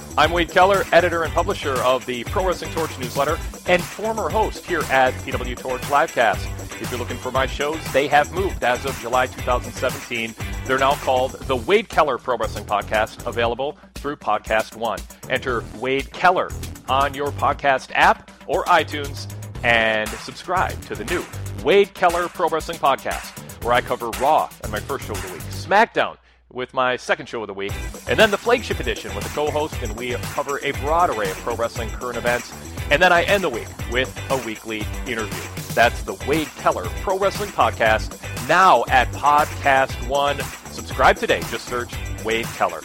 I'm Wade Keller, editor and publisher of the Pro Wrestling Torch newsletter and former host here at PW Torch Livecast. If you're looking for my shows, they have moved as of July 2017. They're now called the Wade Keller Pro Wrestling Podcast, available through Podcast One. Enter Wade Keller on your podcast app or iTunes and subscribe to the new Wade Keller Pro Wrestling Podcast, where I cover Raw on my first show of the week, SmackDown with my second show of the week, and then the Flagship Edition with a co-host, and we cover a broad array of pro wrestling current events. And then I end the week with a weekly interview. That's the Wade Keller Pro Wrestling Podcast, now at Podcast One. Subscribe today. Just search Wade Keller.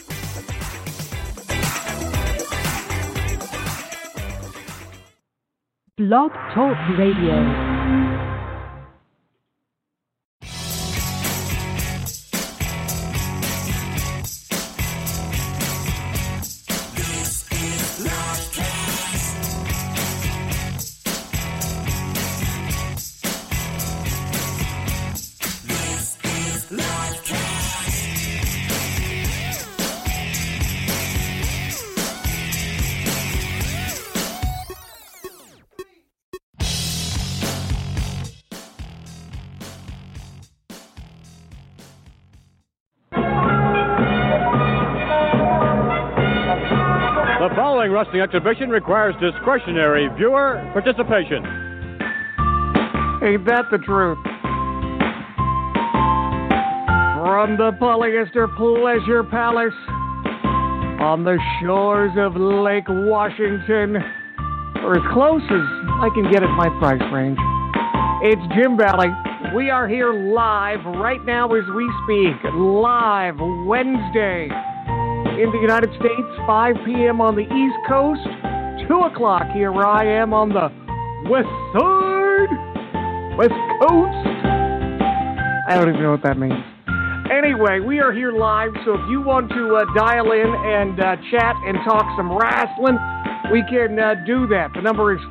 Blog Talk Radio. The following wrestling exhibition requires discretionary viewer participation. Ain't that the truth? From the Polyester Pleasure Palace on the shores of Lake Washington, or as close as I can get at my price range, it's Jim Valley. We are here live right now as we speak. Live Wednesday in the United States, 5 p.m. on the East Coast, 2 o'clock here where I am on the West Side, West Coast. I don't even know what that means. Anyway, we are here live, so if you want to dial in and chat and talk some wrestling, we can do that. The number is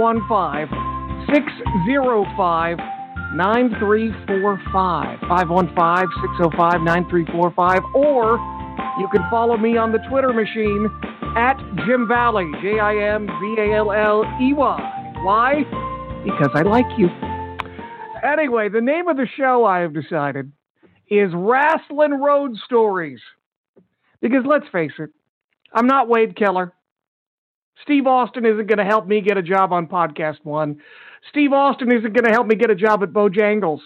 515-605-9345, 515-605-9345, or you can follow me on the Twitter machine at Jim Valley, JimValley. Why? Because I like you. Anyway, the name of the show, I have decided, is Wrestling Road Stories. Because let's face it, I'm not Wade Keller. Steve Austin isn't going to help me get a job on Podcast One. Steve Austin isn't going to help me get a job at Bojangles.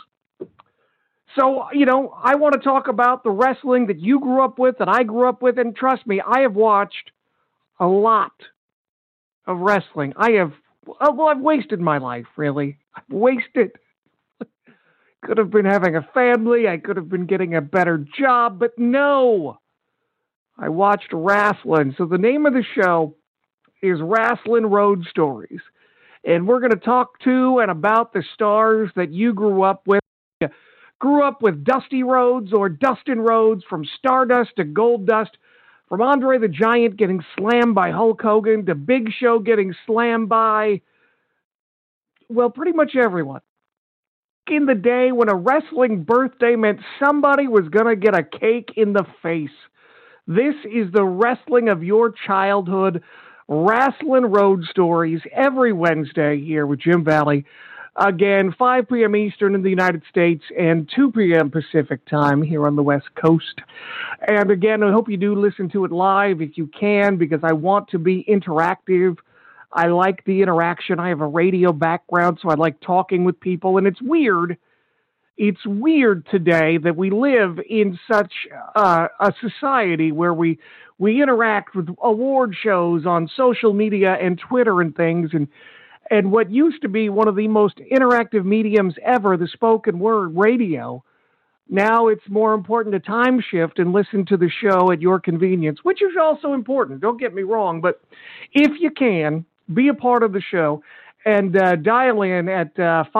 So, I want to talk about the wrestling that you grew up with, that I grew up with, and trust me, I have watched a lot of wrestling. I've wasted my life, really. I've wasted. Could have been having a family, I could have been getting a better job, but no. I watched wrestling. So the name of the show is Wrestling Road Stories. And we're going to talk to and about the stars that you grew up with. Grew up with Dusty Rhodes or Dustin Rhodes, from Stardust to Goldust, from Andre the Giant getting slammed by Hulk Hogan to Big Show getting slammed by, well, pretty much everyone. In the day when a wrestling birthday meant somebody was going to get a cake in the face. This is the wrestling of your childhood, Wrestling Road Stories, every Wednesday here with Jim Valley. Again, 5 p.m. Eastern in the United States and 2 p.m. Pacific time here on the West Coast. And again, I hope you do listen to it live if you can, because I want to be interactive. I like the interaction. I have a radio background, so I like talking with people. And it's weird. It's weird today that we live in such a society where we interact with award shows on social media and Twitter and things, and what used to be one of the most interactive mediums ever, the spoken word radio, now it's more important to time shift and listen to the show at your convenience, which is also important. Don't get me wrong, but if you can, be a part of the show and dial in at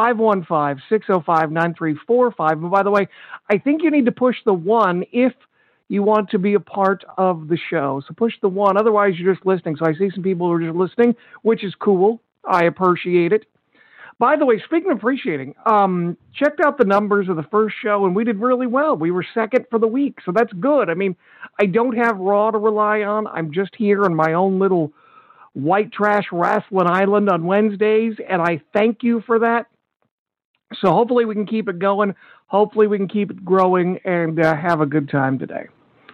515-605-9345. And by the way, I think you need to push the 1 if you want to be a part of the show. So push the 1. Otherwise, you're just listening. So I see some people who are just listening, which is cool. I appreciate it. By the way, speaking of appreciating, checked out the numbers of the first show, and we did really well. We were second for the week, so that's good. I mean, I don't have Raw to rely on. I'm just here on my own little white trash wrestling island on Wednesdays, and I thank you for that. So hopefully we can keep it going. Hopefully we can keep it growing and have a good time today.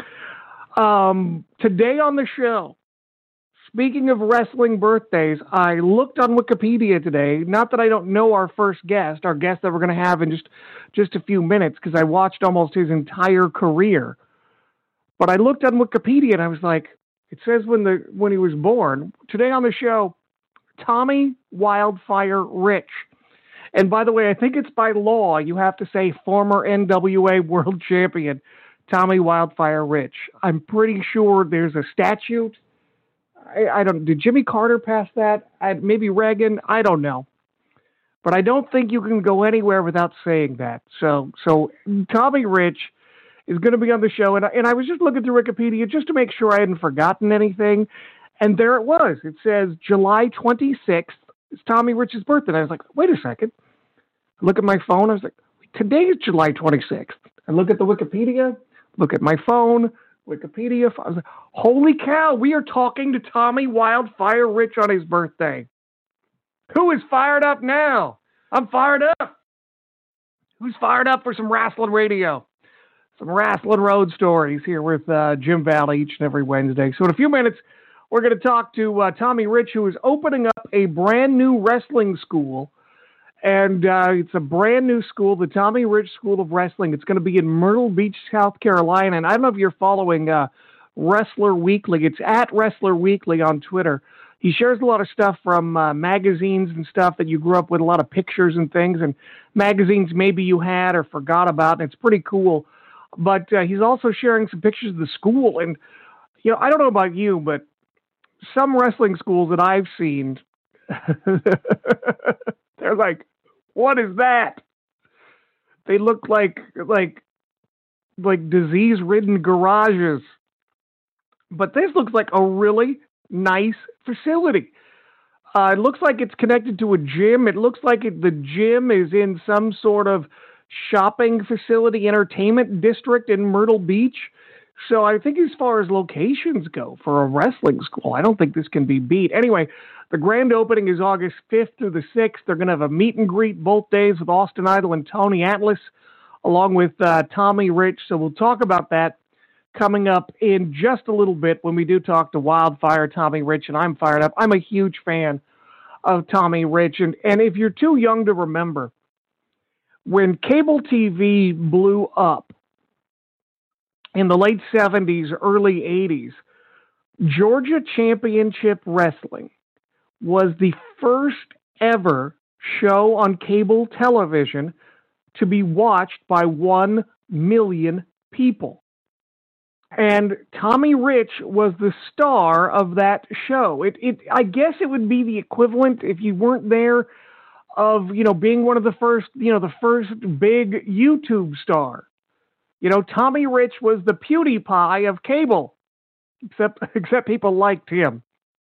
Today on the show, speaking of wrestling birthdays, I looked on Wikipedia today. Not that I don't know our first guest, our guest that we're going to have in just a few minutes, because I watched almost his entire career. But I looked on Wikipedia and I was like, it says when he was born. Today on the show, Tommy Wildfire Rich. And by the way, I think it's by law you have to say former NWA World Champion Tommy Wildfire Rich. I'm pretty sure there's a statute. I don't. Did Jimmy Carter pass that? Maybe Reagan. I don't know, but I don't think you can go anywhere without saying that. So Tommy Rich is going to be on the show, and I was just looking through Wikipedia just to make sure I hadn't forgotten anything, and there it was. It says July 26th is Tommy Rich's birthday. And I was like, wait a second. I look at my phone. I was like, today is July 26th. I look at the Wikipedia. Look at my phone. Wikipedia. I was like, holy cow, we are talking to Tommy Wildfire Rich on his birthday. Who is fired up now? I'm fired up. Who's fired up for some wrestling radio? Some wrestling road stories here with Jim Valley each and every Wednesday. So in a few minutes, we're going to talk to Tommy Rich, who is opening up a brand new wrestling school. And it's a brand new school, the Tommy Rich School of Wrestling. It's going to be in Myrtle Beach, South Carolina. And I don't know if you're following Wrestler Weekly. It's at Wrestler Weekly on Twitter. He shares a lot of stuff from magazines and stuff that you grew up with, a lot of pictures and things, and magazines maybe you had or forgot about. And it's pretty cool. But he's also sharing some pictures of the school. And, you know, I don't know about you, but some wrestling schools that I've seen, they're like, what is that? They look like disease-ridden garages. But this looks like a really nice facility. It looks like it's connected to a gym. It looks like the gym is in some sort of shopping facility, entertainment district in Myrtle Beach. So I think as far as locations go for a wrestling school, I don't think this can be beat. Anyway, the grand opening is August 5th through the 6th. They're going to have a meet and greet both days with Austin Idol and Tony Atlas, along with Tommy Rich. So we'll talk about that coming up in just a little bit when we do talk to Wildfire Tommy Rich, and I'm fired up. I'm a huge fan of Tommy Rich. And if you're too young to remember, when cable TV blew up in the late 70s, early 80s, Georgia Championship Wrestling was the first ever show on cable television to be watched by 1 million people. And Tommy Rich was the star of that show. I guess it would be the equivalent, if you weren't there, of, being one of the first, the first big YouTube star. Tommy Rich was the PewDiePie of cable, except people liked him.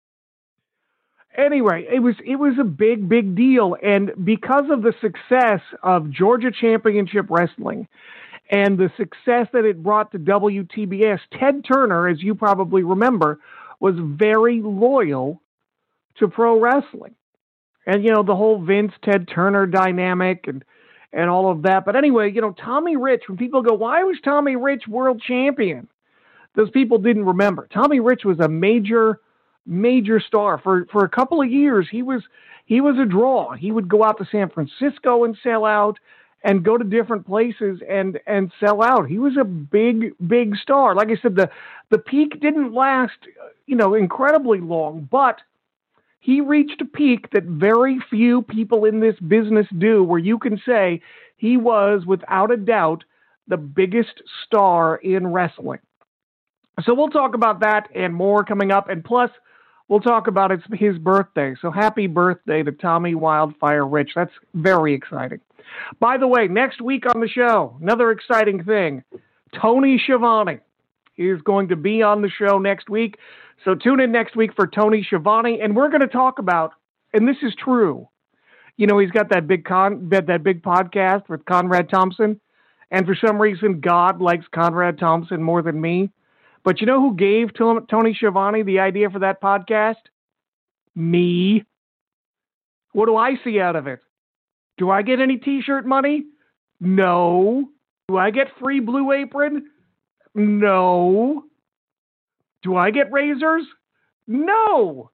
Anyway, it was a big deal, and because of the success of Georgia Championship Wrestling and the success that it brought to WTBS, Ted Turner, as you probably remember, was very loyal to pro wrestling. And, the whole Vince-Ted Turner dynamic and all of that. But anyway, Tommy Rich, when people go, why was Tommy Rich world champion? Those people didn't remember. Tommy Rich was a major star. For a couple of years, he was a draw. He would go out to San Francisco and sell out, and go to different places and sell out. He was a big star. Like I said, the peak didn't last, incredibly long, but he reached a peak that very few people in this business do, where you can say he was, without a doubt, the biggest star in wrestling. So we'll talk about that and more coming up. And plus, we'll talk about his birthday. So happy birthday to Tommy Wildfire Rich. That's very exciting. By the way, next week on the show, another exciting thing, Tony Schiavone is going to be on the show next week. So tune in next week for Tony Schiavone, and we're going to talk about, and this is true, You know, he's got that big podcast with Conrad Thompson. And for some reason, God likes Conrad Thompson more than me. But you know who gave Tony Schiavone the idea for that podcast? Me. What do I see out of it? Do I get any T-shirt money? No. Do I get free Blue Apron? No. Do I get razors? No.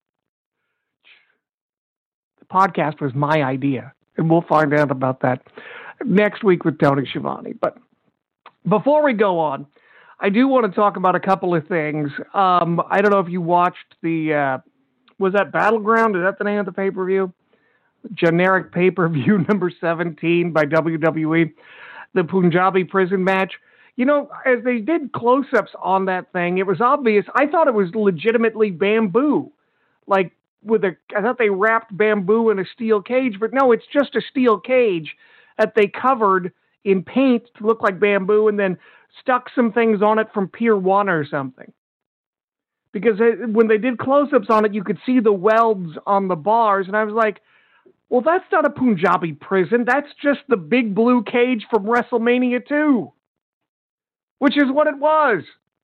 The podcast was my idea, and we'll find out about that next week with Tony Schiavone. But before we go on, I do want to talk about a couple of things. I don't know if you watched was that Battleground? Is that the name of the pay-per-view? Generic pay-per-view number 17 by WWE, the Punjabi prison match. You know, as they did close-ups on that thing, it was obvious. I thought it was legitimately bamboo. Like, I thought they wrapped bamboo in a steel cage, but no, it's just a steel cage that they covered in paint to look like bamboo and then stuck some things on it from Pier 1 or something. Because when they did close-ups on it, you could see the welds on the bars, and I was like, well, that's not a Punjabi prison. That's just the big blue cage from WrestleMania 2. Which is what it was.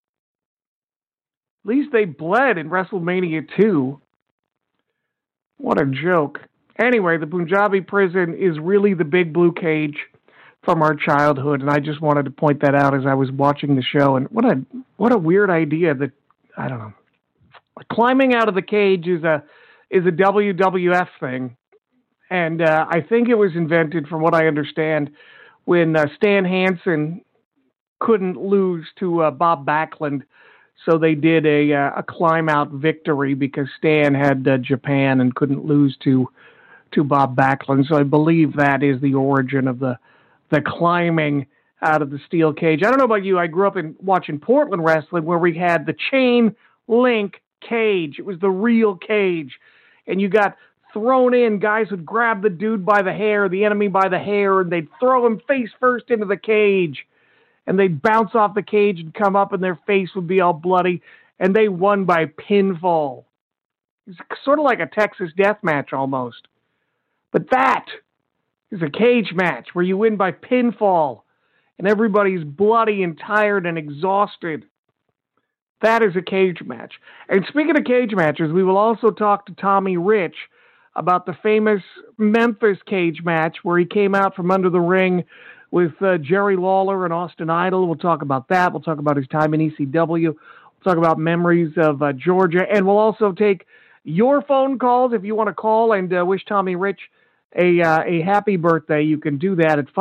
At least they bled in WrestleMania 2. What a joke. Anyway, the Punjabi prison is really the big blue cage from our childhood, and I just wanted to point that out as I was watching the show. And what a weird idea that, I don't know. Climbing out of the cage is a WWF thing. And I think it was invented, from what I understand, when Stan Hansen couldn't lose to Bob Backlund. So they did a climb-out victory because Stan had Japan and couldn't lose to Bob Backlund. So I believe that is the origin of the climbing out of the steel cage. I don't know about you. I grew up watching Portland wrestling where we had the chain link cage. It was the real cage. And you got thrown in. Guys would grab the dude by the hair, the enemy by the hair, and they'd throw him face first into the cage. And they'd bounce off the cage and come up, and their face would be all bloody. And they won by pinfall. It's sort of like a Texas death match almost. But that is a cage match where you win by pinfall. And everybody's bloody and tired and exhausted. That is a cage match. And speaking of cage matches, we will also talk to Tommy Rich about the famous Memphis cage match where he came out from under the ring with Jerry Lawler and Austin Idol. We'll talk about that. We'll talk about his time in ECW. We'll talk about memories of Georgia. And we'll also take your phone calls. If you want to call and wish Tommy Rich a happy birthday, you can do that at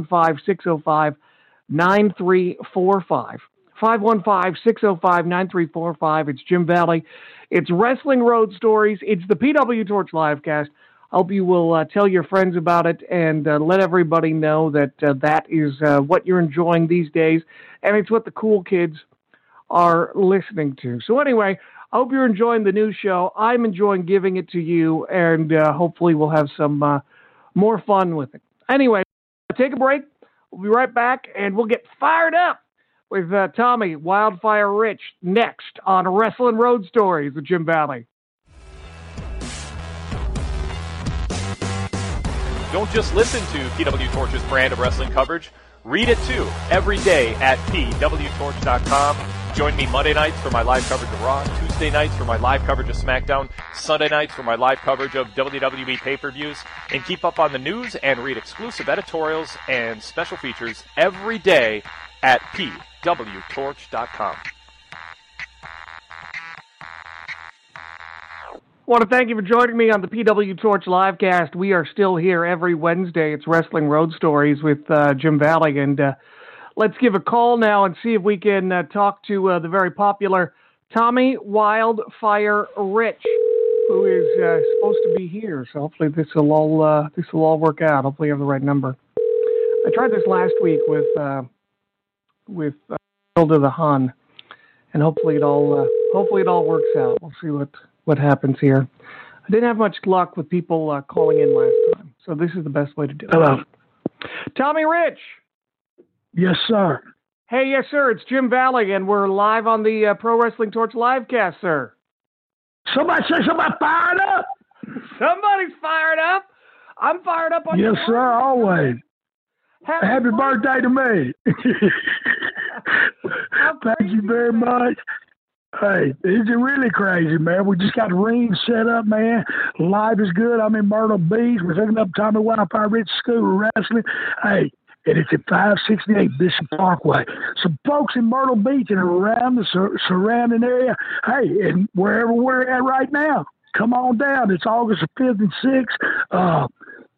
515-605-9345. 515-605-9345. It's Jim Valley. It's Wrestling Road Stories. It's the PW Torch Livecast. I hope you will tell your friends about it and let everybody know that that is what you're enjoying these days, and it's what the cool kids are listening to. So anyway, I hope you're enjoying the new show. I'm enjoying giving it to you, and hopefully we'll have some more fun with it. Anyway, take a break. We'll be right back, and we'll get fired up with Tommy Wildfire Rich next on Wrestling Road Stories with Jim Valley. Don't just listen to PW Torch's brand of wrestling coverage. Read it too, every day at pwtorch.com. Join me Monday nights for my live coverage of Raw, Tuesday nights for my live coverage of SmackDown, Sunday nights for my live coverage of WWE pay-per-views, and keep up on the news and read exclusive editorials and special features every day at pwtorch.com. I want to thank you for joining me on the PW Torch Livecast. We are still here every Wednesday. It's Wrestling Road Stories with Jim Valley. And let's give a call now and see if we can talk to the very popular Tommy Wildfire Rich, who is supposed to be here. So hopefully this will all work out. Hopefully I have the right number. I tried this last week with Hilda the Hun, and hopefully it all works out. We'll see what happens here. I didn't have much luck with people calling in last time, so this is the best way to do it. Hello. Tommy Rich. Yes, sir. Hey, yes, sir. It's Jim Valley, and we're live on the Pro Wrestling Torch Livecast, sir. Somebody say somebody fired up. Somebody's fired up. I'm fired up on Yes, your sir, birthday. always. Happy birthday to me. Thank you very much. Hey, it's really crazy, man. We just got the ring set up, man. Life is good. I'm in Myrtle Beach. We're taking up Tommy Wildfire Rich School of Wrestling. Hey, and it's at 568 Bishop Parkway. Some folks in Myrtle Beach and around the surrounding area, hey, and wherever we're at right now, come on down. It's August the 5th and 6th.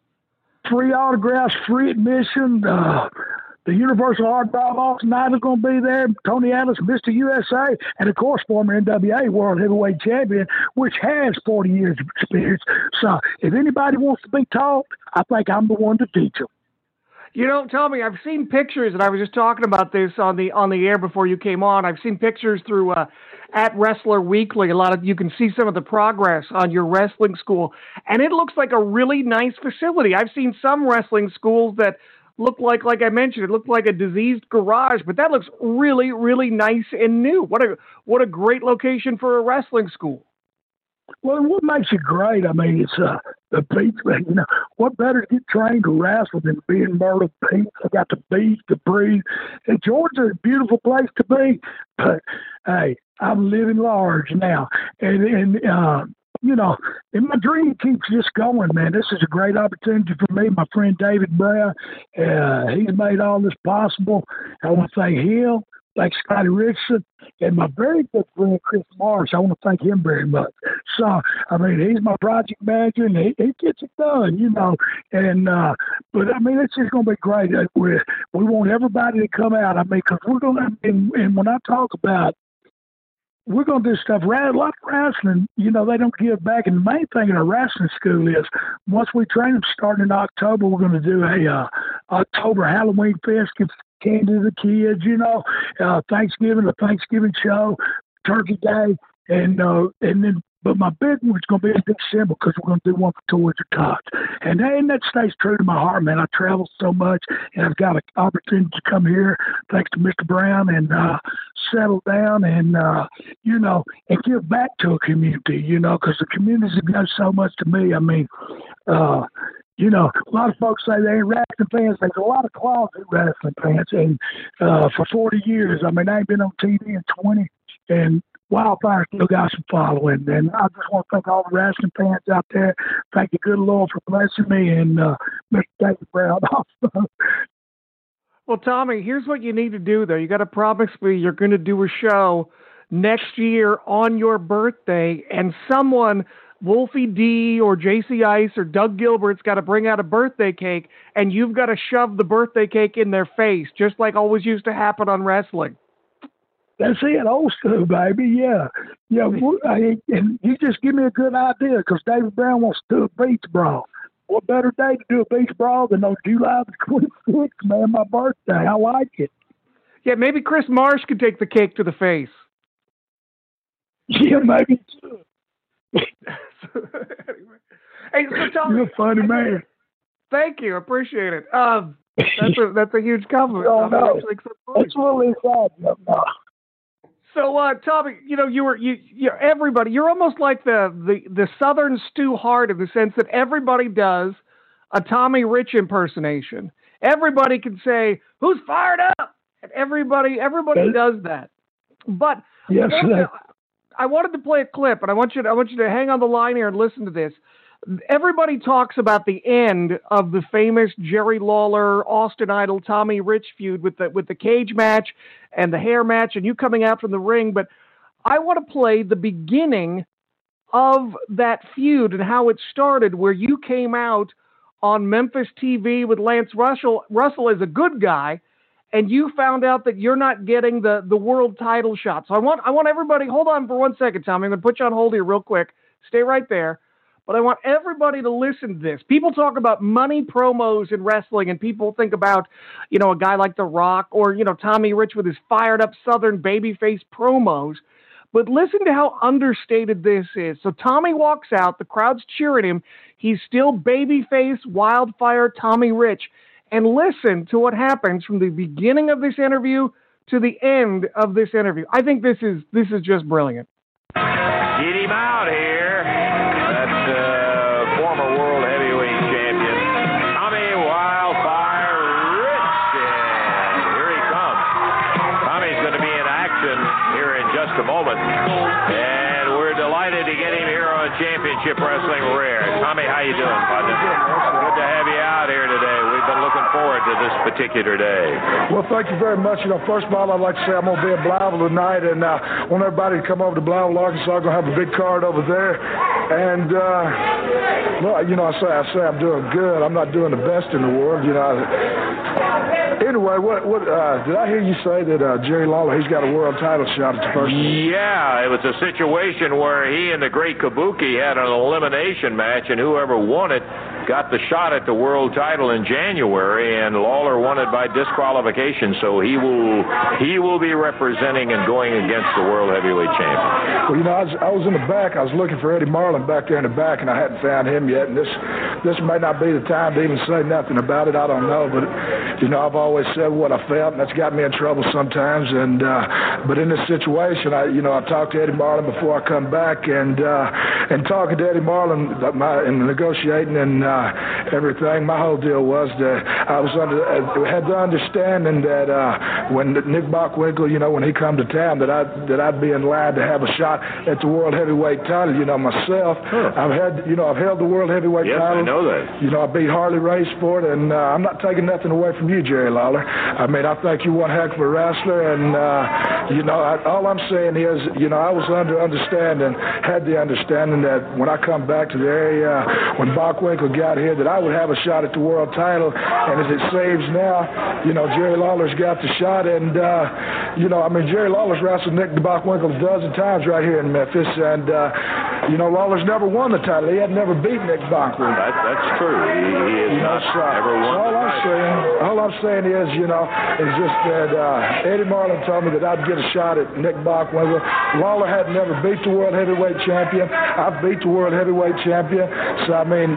Free autographs, free admission. The Universal Hardball Boxing Night is going to be there. Tony Atlas, Mr. USA, and of course, former NWA World Heavyweight Champion, which has 40 years of experience. So if anybody wants to be taught, I think I'm the one to teach them. You know, Tommy, I've seen pictures, and I was just talking about this on the air before you came on. I've seen pictures through at Wrestler Weekly. You can see some of the progress on your wrestling school, and it looks like a really nice facility. I've seen some wrestling schools that look like I mentioned, it looked like a diseased garage, but that looks really, really nice and new. What a great location for a wrestling school. Well, what makes it great? I mean, it's the beach. You know, what better to get trained to wrestle than be in Myrtle Beach? I got the beach, the breeze. And Georgia's a beautiful place to be. But hey, I'm living large now, and you know, and my dream keeps just going, man. This is a great opportunity for me. My friend David Brown, he's made all this possible. I want to thank him. Thank Scotty Richardson, and my very good friend Chris Marsh. I want to thank him very much. So, I mean, he's my project manager, and he gets it done, you know. And but I mean, it's just going to be great. We want everybody to come out. I mean, because we're going to, and when I talk about, we're going to do stuff. A lot of wrestling, you know, they don't give back. And the main thing in a wrestling school is once we train them starting in October, we're going to do a October Halloween fest, give candy to the kids, you know, Thanksgiving, a Thanksgiving show, Turkey Day, and then, but my big one's going to be in December because we're going to do one for Toys or Tots. And that stays true to my heart, man. I travel so much, and I've got an opportunity to come here, thanks to Mr. Brown, and settle down and, you know, and give back to a community, you know, because the communities have done so much to me. I mean, you know, a lot of folks say they ain't wrestling fans. There's a lot of closet wrestling fans. And for 40 years, I mean, I ain't been on TV in 20, and Wildfire still got some following. And I just want to thank all the wrestling fans out there. Thank you, good Lord, for blessing me, and Mr. David Brown also. Well, Tommy, here's what you need to do, though. You got to promise me you're going to do a show next year on your birthday, and someone, Wolfie D or JC Ice or Doug Gilbert's got to bring out a birthday cake, and you've got to shove the birthday cake in their face, just like always used to happen on wrestling. That's it, old school, baby. Yeah. And you just give me a good idea, because David Brown wants to do a beach brawl. What better day to do a beach brawl than on July the 26th, man, my birthday. I like it. Yeah, maybe Chris Marsh could take the cake to the face. Yeah, maybe too. Hey, so Tommy, you're a funny man. Thank you, appreciate it. That's a huge compliment. Oh, no. That's really sad. No. So, Tommy, you know, you're everybody. You're almost like the Southern Stu Hart in the sense that everybody does a Tommy Rich impersonation. Everybody can say, "Who's fired up?" And everybody does that. But yes, I wanted to play a clip, and I want you to hang on the line here and listen to this. Everybody talks about the end of the famous Jerry Lawler, Austin Idol, Tommy Rich feud with the cage match and the hair match and you coming out from the ring. But I want to play the beginning of that feud and how it started, where you came out on Memphis TV with Lance Russell as a good guy, and you found out that you're not getting the world title shot. So I want everybody, hold on for 1 second, Tommy. I'm going to put you on hold here real quick. Stay right there. But I want everybody to listen to this. People talk about money promos in wrestling, and people think about, you know, a guy like The Rock or, you know, Tommy Rich with his fired up Southern babyface promos. But listen to how understated this is. So Tommy walks out, the crowd's cheering him. He's still babyface, wildfire Tommy Rich. And listen to what happens from the beginning of this interview to the end of this interview. I think this is just brilliant. Get him out here. That's former world heavyweight champion a moment. And we're delighted to get him here on Championship Wrestling Rare. Tommy, how you doing, partner? Good to have you out here today. We've been looking forward to this particular day. Well, thank you very much. First of all, I'd like to say I'm going to be in Blytheville tonight, and I want everybody to come over to Blytheville, Arkansas. I'm going to have a big card over there. And, well, I say I'm doing good. I'm not doing the best in the world, Anyway, what did I hear you say that Jerry Lawler, he's got a world title shot at the first? Yeah, it was a situation where he and the Great Kabuki had an elimination match, and whoever won it got the shot at the world title in January, and Lawler won it by disqualification, so he will be representing and going against the world heavyweight champion. Well, I was in the back. I was looking for Eddie Marlin back there in the back, and I hadn't found him yet, and this may not be the time to even say nothing about it. I don't know, but I've always said what I felt, and that's got me in trouble sometimes. And but in this situation, I talked to Eddie Marlin before I come back, and talking to Eddie Marlin and negotiating and everything. My whole deal was that I had the understanding that when Nick Bockwinkel, when he come to town, that I'd be in line to have a shot at the world heavyweight title. Myself, huh. I've held the world heavyweight title. Yes, I know that. I beat Harley Race for it, and I'm not taking nothing away from you, Jerry Lawler. I think you're one heck of a wrestler, and all I'm saying is, I was had the understanding that when I come back to the area, when Bockwinkel got here, that I would have a shot at the world title, and as it seems now, Jerry Lawler's got the shot, and Jerry Lawler's wrestled Nick Bockwinkel a dozen times right here in Memphis, and Lawler's never won the title. He had never beat Nick Bockwinkel. That's true. He has never won the title. All I'm saying is, is just that Eddie Marlin told me that I'd get a shot at Nick Bockwinkel. Lawler had never beat the world heavyweight champion. I beat the world heavyweight champion. So,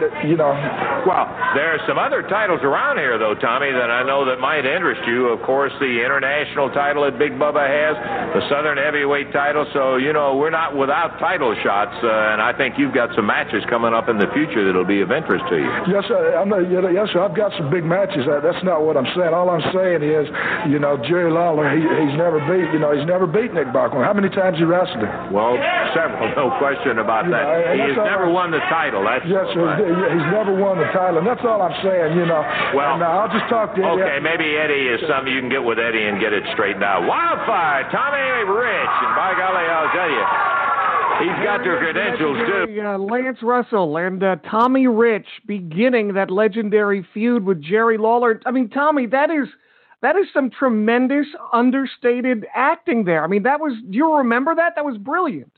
Well, there are some other titles around here, though, Tommy, that I know that might interest you. Of course, the international title that Big Bubba has, the Southern heavyweight title. So, we're not without title shots, and I think you've got some matches coming up in the future that'll be of interest to you. Yes, sir. Yes, sir. I've got some big matches. That's not what I'm saying. All I'm saying is, Jerry Lawler, he's never beat Nick Bockwinkel. How many times he wrestled him? Well, several, no question about that. He has never won the title. That's yes, sir. Right. He's never won the title, and that's all I'm saying. Well, and, I'll just talk to Eddie. Okay, maybe Eddie is something you can get with Eddie and get it straightened out. Wildfire, Tommy Rich, and by golly, I'll tell you, he's got the credentials too. Lance Russell and Tommy Rich beginning that legendary feud with Jerry Lawler. Tommy, that is some tremendous understated acting there. Do you remember that? That was brilliant.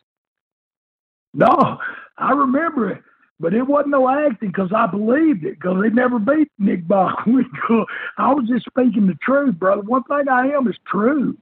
No, I remember it. But it wasn't no acting because I believed it because they never beat Nick Bockwinkel. I was just speaking the truth, brother. One thing I am is true.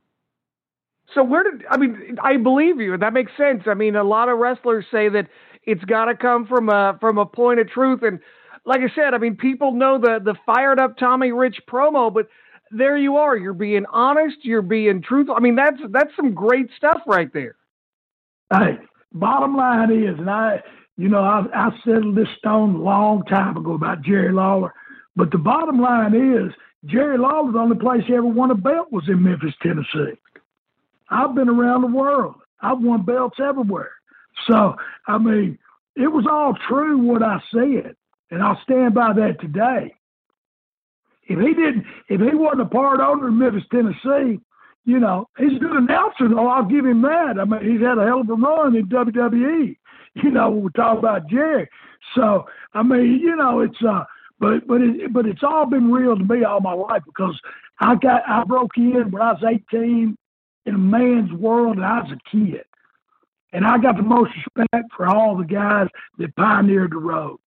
So I believe you. That makes sense. A lot of wrestlers say that it's got to come from a point of truth. And like I said, people know the fired up Tommy Rich promo, but there you are. You're being honest. You're being truthful. That's some great stuff right there. Hey, bottom line is, and I settled this stone a long time ago about Jerry Lawler, but the bottom line is Jerry Lawler, the only place he ever won a belt was in Memphis, Tennessee. I've been around the world. I've won belts everywhere. So, it was all true what I said, and I'll stand by that today. If he wasn't a part owner in Memphis, Tennessee, he's a good announcer, though. I'll give him that. He's had a hell of a run in WWE. When we talk about Jerry. So, it's but it's all been real to me all my life because I broke in when I was 18 in a man's world and I was a kid. And I got the most respect for all the guys that pioneered the road.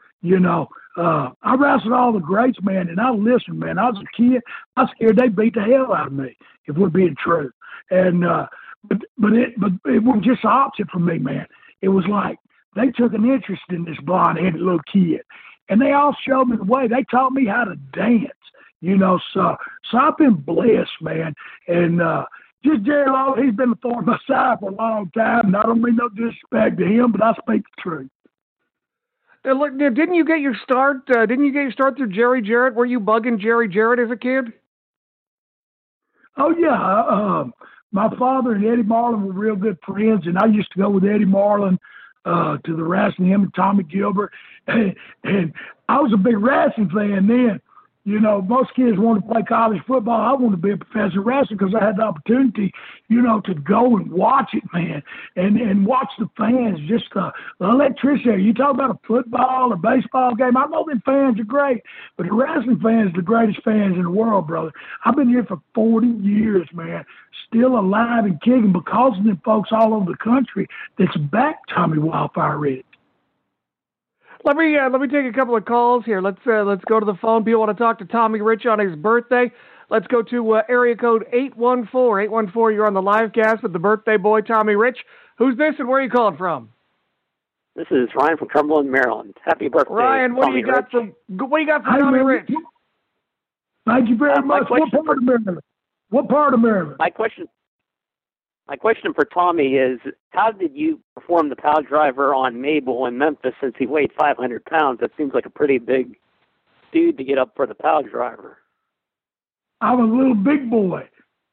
I wrestled all the greats, man, and I listened, man. I was a kid. I was scared they beat the hell out of me if we're being true. And but it wasn't just the opposite for me, man. It was like they took an interest in this blonde-headed little kid. And they all showed me the way. They taught me how to dance, So I've been blessed, man. And just Jerry Lawler, he's been a thorn in my side for a long time. And I don't mean no disrespect to him, but I speak the truth. Look, didn't you get your start? Through Jerry Jarrett? Were you bugging Jerry Jarrett as a kid? Oh yeah, my father and Eddie Marlin were real good friends, and I used to go with Eddie Marlin to the wrestling, him and Tommy Gilbert. And I was a big wrestling fan then. You know, most kids want to play college football. I wanted to be a professional wrestler because I had the opportunity, you know, to go and watch it, man, and watch the fans, just the electricity. You talk about a football or baseball game. I know them fans are great, but the wrestling fans are the greatest fans in the world, brother. I've been here for 40 years, man, still alive and kicking because of them folks all over the country that's backed Tommy Wildfire Rich. Let me take a couple of calls here. Let's go to the phone. People want to talk to Tommy Rich on his birthday. Let's go to area code 814. 814, you're on the live cast with the birthday boy, Tommy Rich. Who's this and where are you calling from? This is Ryan from Cumberland, Maryland. Happy birthday, Ryan. What do you got for Tommy Rich? Thank you very much. What part of Maryland? What part of Maryland? My question for Tommy is, how did you perform the pile driver on Mabel in Memphis since he weighed 500 pounds? That seems like a pretty big dude to get up for the pile driver. I'm a little big boy.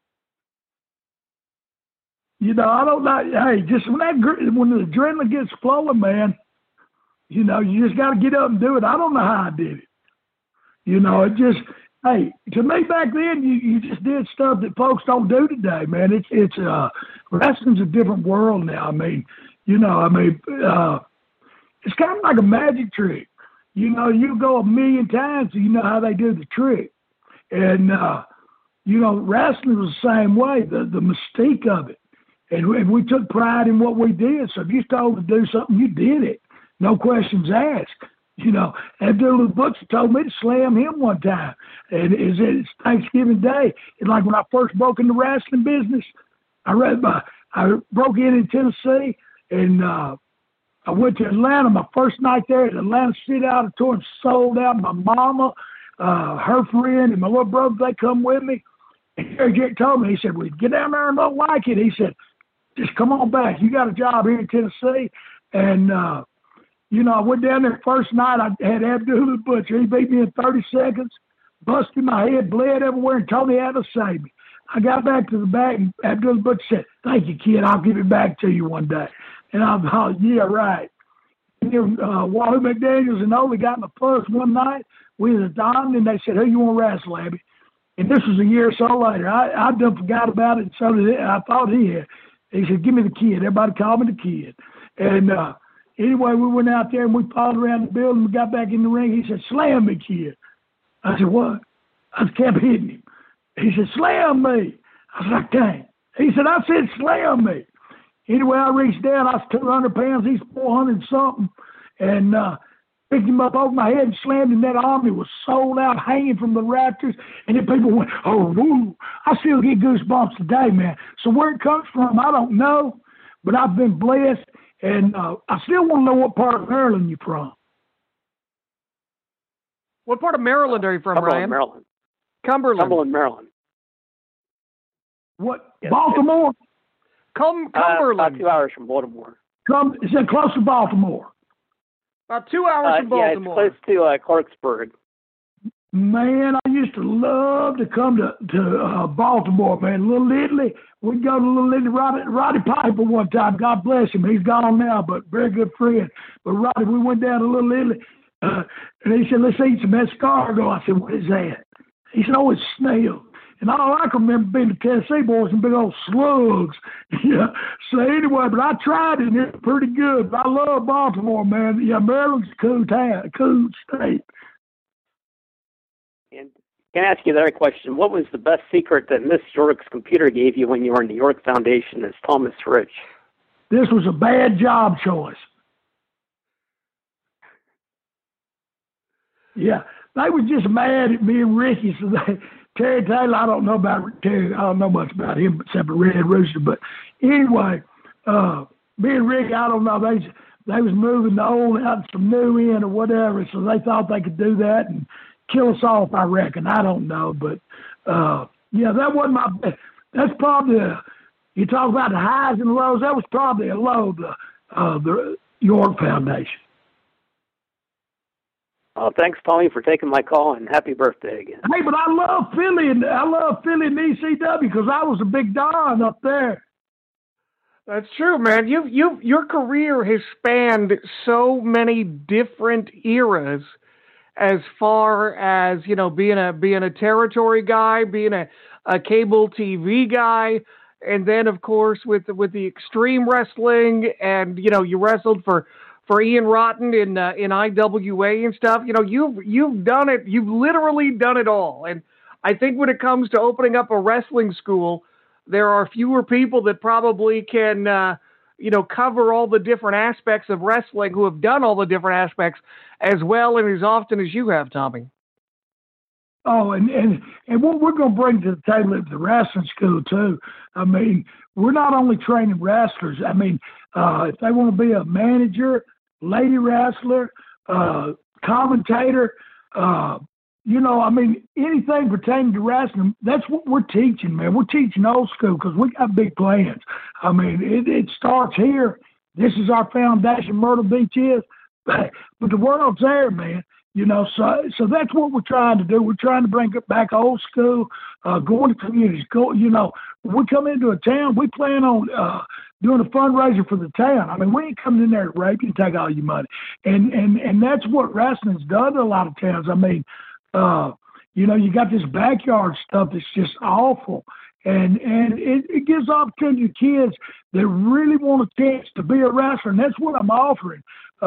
You know, I don't know. Hey, just when the adrenaline gets flowing, man, you know, you just got to get up and do it. I don't know how I did it. You know, it just... Hey, to me back then, you just did stuff that folks don't do today, man. It's wrestling's a different world now. I mean, you know, it's kind of like a magic trick. You know, you go a million times, and you know how they do the trick. And, you know, wrestling was the same way, the mystique of it. And we took pride in what we did. So if you told to do something, you did it. No questions asked. You know, Abdullah the Butcher told me to slam him one time. And it's Thanksgiving Day. And like when I first broke in the wrestling business, I broke in Tennessee, and I went to Atlanta. My first night there at Atlanta City Auditorium sold out. My mama, her friend, and my little brother, they come with me. And Jerry Jake told me, he said, well, get down there and don't like it. He said, just come on back. You got a job here in Tennessee. And, you know, I went down there first night. I had Abdullah the Butcher. He beat me in 30 seconds, busted my head, bled everywhere, and Tony had to save me. I got back to the back, and Abdullah the Butcher said, thank you, kid. I'll give it back to you one day. And I thought, yeah, right. And then Wahoo McDaniels and Ole got in the fuss one night. We was at Diamond, and they said, who you want to wrestle, Abby? And this was a year or so later. I done forgot about it, and so did I thought he had. He said, give me the kid. Everybody called me the kid. And anyway, we went out there and we followed around the building. We got back in the ring. He said, slam me, kid. I said, what? I just kept hitting him. He said, slam me. I was like, dang. He said, I said, slam me. Anyway, I reached down. I was 200 pounds. He's 400 something. And picked him up over my head and slammed him. That arm. He was sold out, hanging from the rafters. And then people went, oh, woo. I still get goosebumps today, man. So where it comes from, I don't know. But I've been blessed. And I still want to know what part of Maryland you're from. What part of Maryland are you from, Ryan? Maryland. Cumberland, Maryland. What? Yes, Baltimore? Cumberland. About 2 hours from Baltimore. Is that close to Baltimore? About 2 hours from Baltimore. Yeah, it's close to Clarksburg. Man, I used to love to come to Baltimore, man. Little Italy. We'd go to Little Italy. Roddy Piper one time. God bless him. He's gone now, but very good friend. But Roddy, we went down to Little Italy, and he said, let's eat some escargot. I said, what is that? He said, oh, it's snail. And all I can remember being the Tennessee boys and big old slugs. Yeah. So anyway, but I tried it, and it's pretty good. But I love Baltimore, man. Yeah, Maryland's a cool town, cool state. And can I ask you another question? What was the best secret that Miss York's computer gave you when you were in the York Foundation as Thomas Rich? This was a bad job choice. Yeah, they was just mad at me and Ricky. So Terry Taylor, I don't know about Terry. I don't know much about him except for Red Rooster. But anyway, me and Ricky, I don't know. They was moving the old out and some new in or whatever. So they thought they could do that and kill us off, I reckon. I don't know. But, yeah, that wasn't my best. That's probably, you talk about the highs and lows, that was probably a low, the York Foundation. Thanks, Tommy, for taking my call, and happy birthday again. Hey, but I love Philly and ECW because I was a big Don up there. That's true, man. Your career has spanned so many different eras, as far as being a territory guy, being a cable TV guy, and then of course with the Extreme Wrestling, and you wrestled for Ian Rotten in IWA and stuff. You've done it. You've literally done it all. And I think when it comes to opening up a wrestling school, there are fewer people that probably can cover all the different aspects of wrestling who have done all the different aspects as well and as often as you have, Tommy. Oh, and what we're going to bring to the table at the wrestling school too. I mean, we're not only training wrestlers. I mean, if they want to be a manager, lady wrestler, commentator, anything pertaining to wrestling, that's what we're teaching, man. We're teaching old school because we got big plans. I mean, it starts here. This is our foundation, Myrtle Beach is, but the world's there, man. So that's what we're trying to do. We're trying to bring it back old school, going to communities. When we come into a town, we plan on doing a fundraiser for the town. I mean, we ain't coming in there to rape you and take all your money. And that's what wrestling's done to a lot of towns. I mean, you got this backyard stuff that's just awful. And it gives opportunity to kids that really want a chance to be a wrestler. And that's what I'm offering.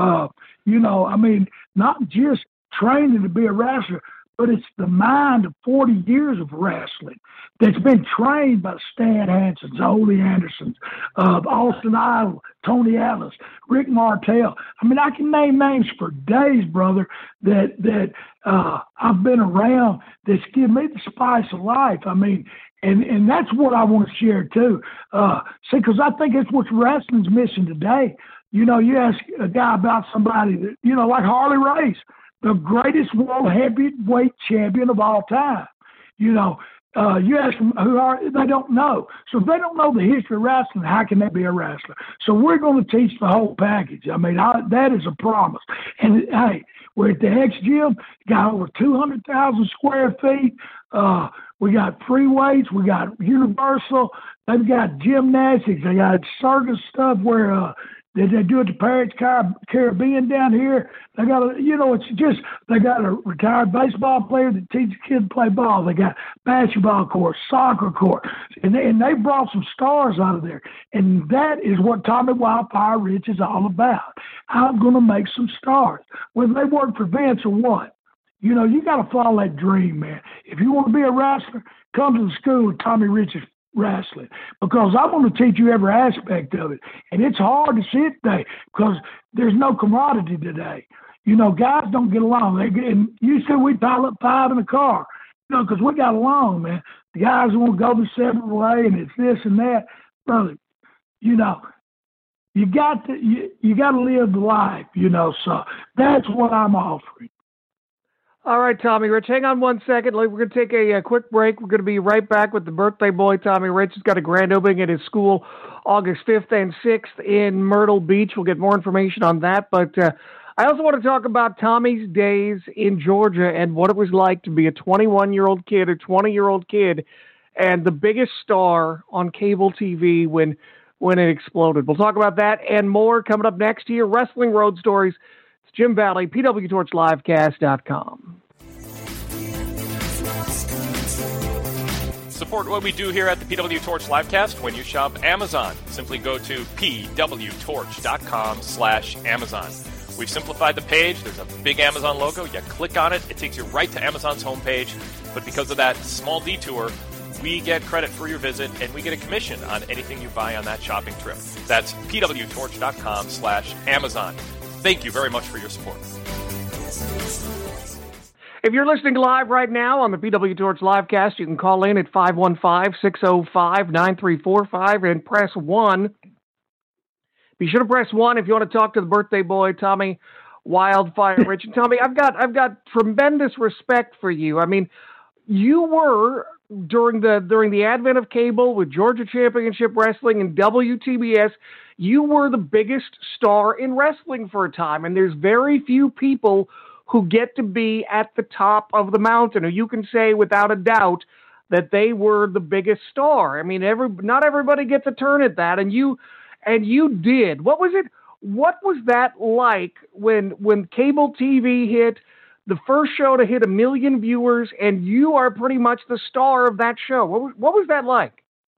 Not just training to be a wrestler, but it's the mind of 40 years of wrestling that's been trained by Stan Hansen, Ole Anderson, Austin Idol, Tony Atlas, Rick Martel. I mean, I can name names for days, brother, that I've been around that's given me the spice of life. I mean, and that's what I want to share too. Because I think it's what wrestling's missing today. You ask a guy about somebody that, like Harley Race, the greatest world heavyweight champion of all time. You ask them they don't know. So if they don't know the history of wrestling, how can they be a wrestler? So we're going to teach the whole package. I mean, that is a promise. And hey, we're at the X Gym, got over 200,000 square feet. We got free weights. We got Universal. They've got gymnastics. They got circus stuff where they do it to Pirates Caribbean down here. They got they got a retired baseball player that teaches kids to play ball. They got basketball court, soccer court, and they brought some stars out of there. And that is what Tommy Wildfire Rich is all about. I'm going to make some stars, whether they work for Vince or what. You got to follow that dream, man. If you want to be a wrestler, come to the school of Tommy Rich's Wrestling, because I want to teach you every aspect of it. And it's hard to see it today because there's no commodity today. Guys don't get along. And you said we pile up 5 in a car, because we got along, man. The guys want to go the separate way, and it's this and that. Brother, you got to live the life, so that's what I'm offering. All right, Tommy Rich, hang on 1 second. We're going to take a quick break. We're going to be right back with the birthday boy, Tommy Rich. He's got a grand opening at his school August 5th and 6th in Myrtle Beach. We'll get more information on that. But I also want to talk about Tommy's days in Georgia and what it was like to be a 21-year-old kid or 20-year-old kid and the biggest star on cable TV when it exploded. We'll talk about that and more coming up next here. Wrestling Road Stories. Jim Valley, PWTorchLivecast.com. Support what we do here at the PW Torch Livecast when you shop Amazon. Simply go to pwtorch.com/Amazon. We've simplified the page. There's a big Amazon logo. You click on it. It takes you right to Amazon's homepage. But because of that small detour, we get credit for your visit, and we get a commission on anything you buy on that shopping trip. That's pwtorch.com/Amazon. Thank you very much for your support. If you're listening live right now on the PW Torch Livecast, you can call in at 515-605-9345 and press 1. Be sure to press 1 if you want to talk to the birthday boy, Tommy Wildfire Rich. And Tommy, I've got tremendous respect for you. I mean, you were during the advent of cable with Georgia Championship Wrestling and WTBS, you were the biggest star in wrestling for a time, and there's very few people who get to be at the top of the mountain, who you can say without a doubt that they were the biggest star. I mean, not everybody gets a turn at that, and you did. What was it? What was that like when cable TV hit, the first show to hit 1 million viewers, and you are pretty much the star of that show? What was that like?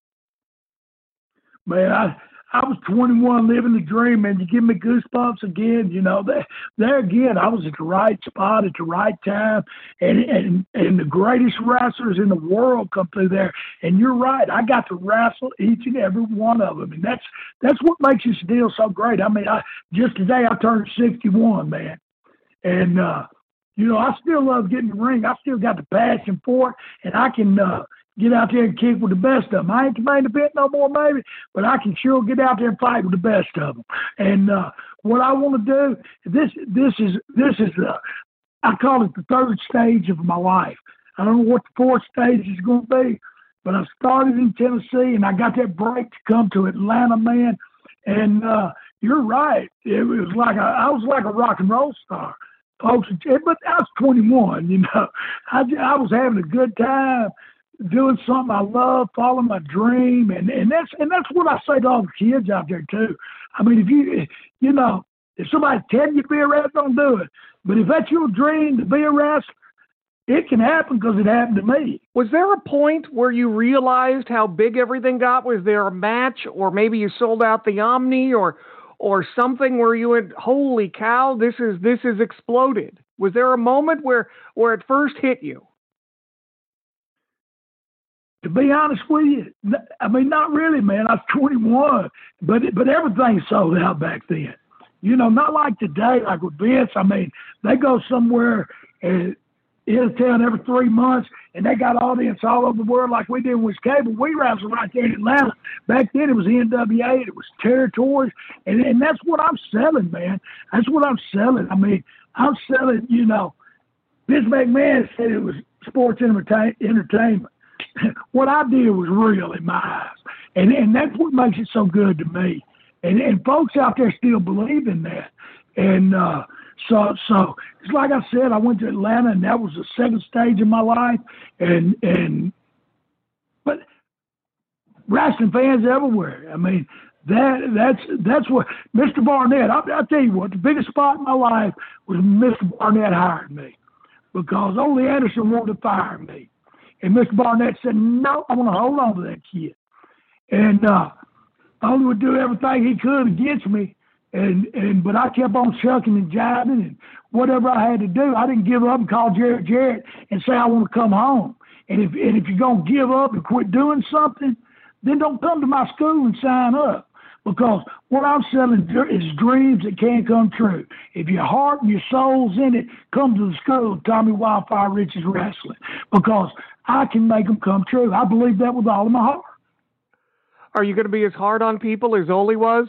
Man, I was 21, living the dream, man. You give me goosebumps again. You know, there again, I was at the right spot at the right time, and the greatest wrestlers in the world come through there. And you're right, I got to wrestle each and every one of them, and that's what makes this deal so great. I mean, just today I turned 61, man, and you know, I still love getting in the ring. I still got the passion for it, and I can get out there and kick with the best of them. I ain't the main event no more, maybe, but I can sure get out there and fight with the best of them. And what I want to do, this is I call it the third stage of my life. I don't know what the fourth stage is going to be, but I started in Tennessee, and I got that break to come to Atlanta, man. And you're right. It was like I was like a rock and roll star. Folks, but I was 21, you know. I was having a good time doing something I love, following my dream, and that's what I say to all the kids out there too. I mean, if you know, if somebody tells you to be a wrestler, don't do it. But if that's your dream to be a wrestler, it can happen because it happened to me. Was there a point where you realized how big everything got? Was there a match, or maybe you sold out the Omni, or something where you went, holy cow, this is exploded? Was there a moment where it first hit you? To be honest with you, I mean, not really, man. I was 21, but everything sold out back then. You know, not like today, like with Vince. I mean, they go somewhere in a town every 3 months, and they got audience all over the world like we did with cable. We wrestled right there in Atlanta. Back then, it was NWA, it was territories, and that's what I'm selling, man. That's what I'm selling. I mean, I'm selling, you know, Vince McMahon said it was sports entertainment. What I did was real in my eyes, and that's what makes it so good to me. And folks out there still believe in that. And so it's like I said, I went to Atlanta, and that was the second stage of my life. But wrestling fans everywhere. I mean, that's what Mr. Barnett. I'll tell you what, the biggest spot in my life was Mr. Barnett hired me, because Ole Anderson wanted to fire me. And Mr. Barnett said, no, I want to hold on to that kid. And Ole would do everything he could against me. But I kept on shucking and jiving, and whatever I had to do, I didn't give up and call Jarrett and say I want to come home. And if you're going to give up and quit doing something, then don't come to my school and sign up. Because what I'm selling is dreams that can't come true. If your heart and your soul's in it, come to the school of Tommy Wildfire Rich's Wrestling, because I can make them come true. I believe that with all of my heart. Are you going to be as hard on people as Ole was?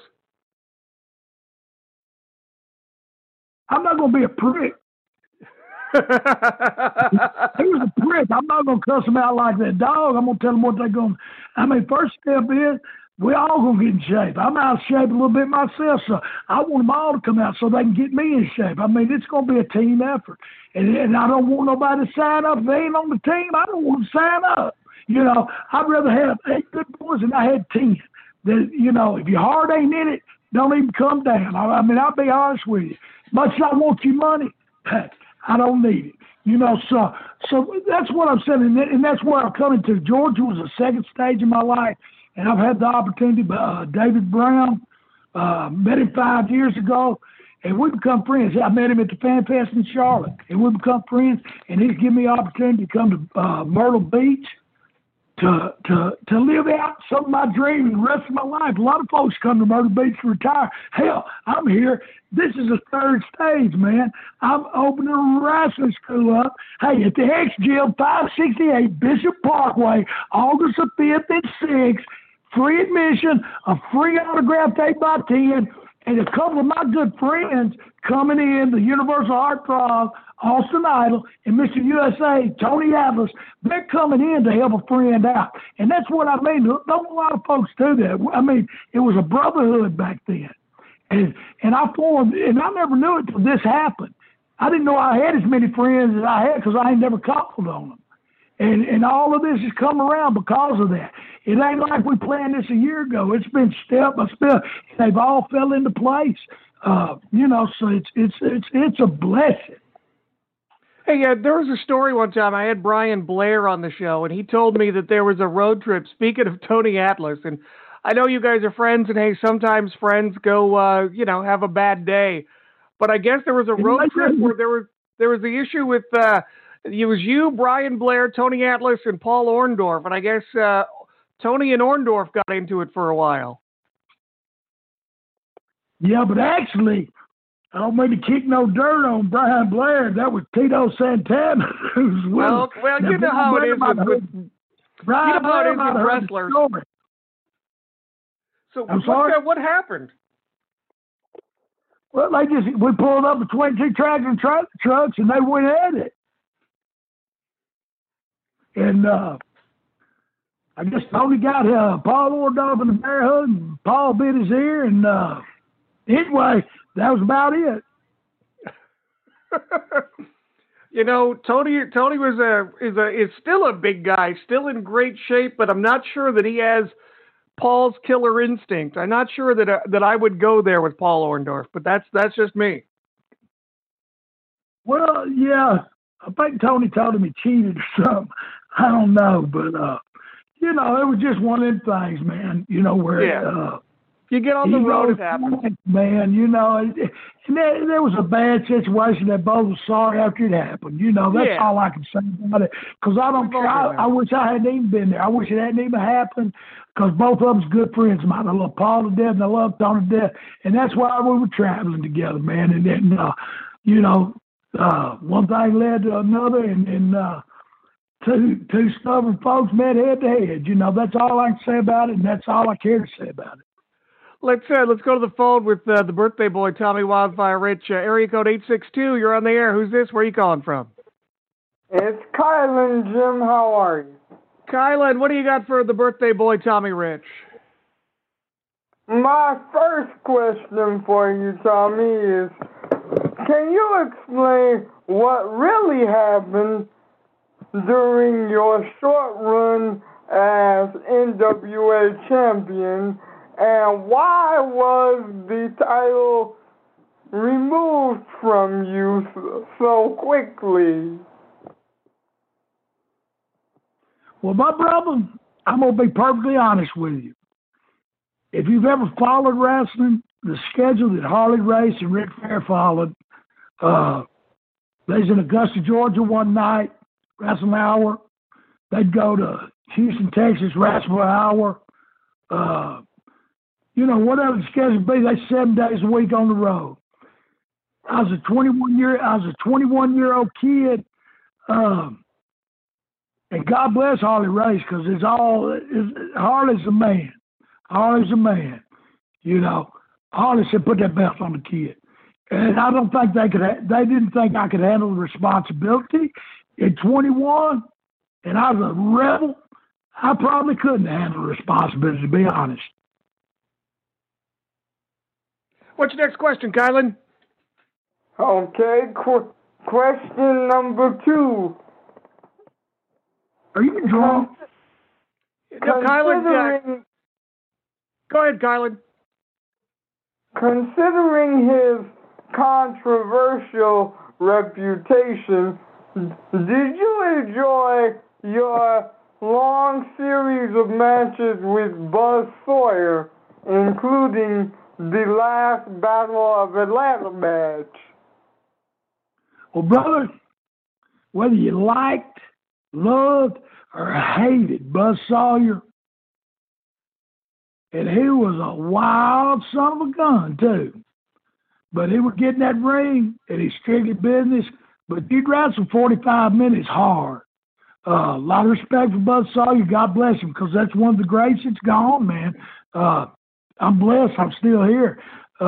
I'm not going to be a prick. He was a prick. I'm not going to cuss him out like that dog. I'm going to tell them what they're going to. I mean, first step is, we all going to get in shape. I'm out of shape a little bit myself, so I want them all to come out so they can get me in shape. I mean, it's going to be a team effort. And I don't want nobody to sign up. If they ain't on the team, I don't want them to sign up. You know, I'd rather have 8 good boys than I had 10. That, you know, if your heart ain't in it, don't even come down. I mean, I'll be honest with you. As much as I want your money, I don't need it. You know, so that's what I'm saying, and that's where I'm coming to. Georgia was the second stage of my life, and I've had the opportunity. David Brown, met him 5 years ago, and we become friends. I met him at the Fan Fest in Charlotte, and we become friends, and he's given me the opportunity to come to Myrtle Beach to live out some of my dreams the rest of my life. A lot of folks come to Myrtle Beach to retire. Hell, I'm here. This is the third stage, man. I'm opening a wrestling school up. Hey, at the X Gym, 568 Bishop Parkway, August the 5th and 6th. Free admission, a free autographed 8x10, and a couple of my good friends coming in, the Universal Heartthrob, Austin Idol, and Mr. USA, Tony Atlas. They're coming in to help a friend out. And that's what I mean. Don't a lot of folks do that. I mean, it was a brotherhood back then. And I formed, and I never knew it till this happened. I didn't know I had as many friends as I had because I ain't never called on them. And all of this has come around because of that. It ain't like we planned this a year ago. It's been step by step. They've all fell into place. So it's a blessing. Hey, there was a story one time. I had Brian Blair on the show, and he told me that there was a road trip. Speaking of Tony Atlas, and I know you guys are friends, and hey, sometimes friends go, have a bad day. But I guess there was a road trip where there was the issue with it was you, Brian Blair, Tony Atlas, and Paul Orndorff, and I guess Tony and Orndorff got into it for a while. Yeah, but actually, I don't mean to kick no dirt on Brian Blair. That was Tito Santana who's with Well, you know how it is with wrestlers. So what happened? Well, we pulled up the 22 tractor and trucks, and they went at it. And I guess Tony got Paul Orndorff in the bear hug, and Paul bit his ear, and anyway, that was about it. Tony is still a big guy, still in great shape, but I'm not sure that he has Paul's killer instinct. I'm not sure that I would go there with Paul Orndorff, but that's just me. Well, yeah, I think Tony told him he cheated or something. I don't know, but it was just one of them things, man. Where you get on the road, it happens, man. And there was a bad situation that both were sorry after it happened. That's all I can say about it. Because I don't care. I wish I hadn't even been there. I wish it hadn't even happened. Because both of them's good friends of mine. I love Paul to death and I love Tony to death. And that's why we were traveling together, man. And then, one thing led to another, and two stubborn folks met head to head. That's all I can say about it, and that's all I care to say about it. Let's go to the phone with the birthday boy, Tommy Wildfire Rich. Area code 862. You're on the air. Who's this? Where are you calling from? It's Kylan, Jim. How are you? Kylan, what do you got for the birthday boy, Tommy Rich? My first question for you, Tommy, is can you explain what really happened during your short run as NWA champion, and why was the title removed from you so quickly? Well, my brother, I'm going to be perfectly honest with you. If you've ever followed wrestling, the schedule that Harley Race and Ric Flair followed, they was in Augusta, Georgia one night, wrestle an hour. They'd go to Houston, Texas, wrestle an hour. Whatever the schedule be, they 7 days a week on the road. I was a 21-year-old kid, and God bless Harley Race, because Harley's a man. Harley's a man. Harley said, put that belt on the kid. And I don't think they didn't think I could handle the responsibility. At 21, and I was a rebel, I probably couldn't handle the responsibility, to be honest. What's your next question, Kylan? Okay, question number 2. Are you drunk? Kylan, go ahead, Kylan. Considering his controversial reputation, did you enjoy your long series of matches with Buzz Sawyer, including the last Battle of Atlanta match? Well, brother, whether you liked, loved, or hated Buzz Sawyer, and he was a wild son of a gun, too. But he would get in that ring, and he's strictly business. But you'd wrestle 45 minutes hard. A lot of respect for Buzz Sawyer. God bless him, because that's one of the greats that's gone, man. I'm blessed. I'm still here.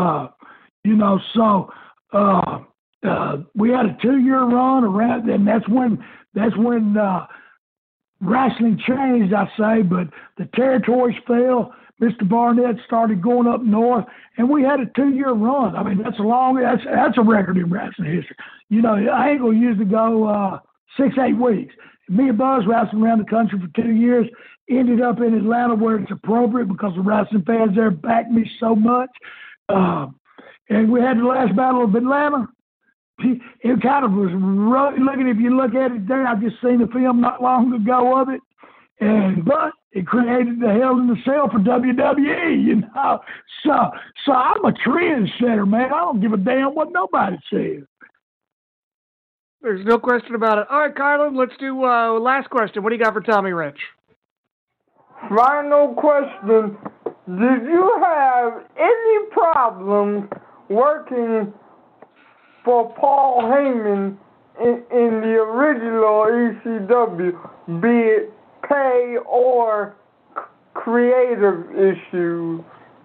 We had a 2-year run around, and that's when wrestling changed, I say. But the territories fell. Mr. Barnett started going up north, and we had a 2-year run. I mean, that's a record in wrestling history. You know, I ain't going to usually go 6-8 weeks. Me and Buzz wrestled around the country for 2 years, ended up in Atlanta where it's appropriate because the wrestling fans there backed me so much. And we had the last Battle of Atlanta. It kind of was if you look at it there, I've just seen the film not long ago of it. But it created the Hell in the Cell for WWE, you know. So I'm a trendsetter, man. I don't give a damn what nobody says. There's no question about it. All right, Carlin, let's do last question. What do you got for Tommy Rich? Final question. Did you have any problems working for Paul Heyman in the original ECW, be it pay or creative issues?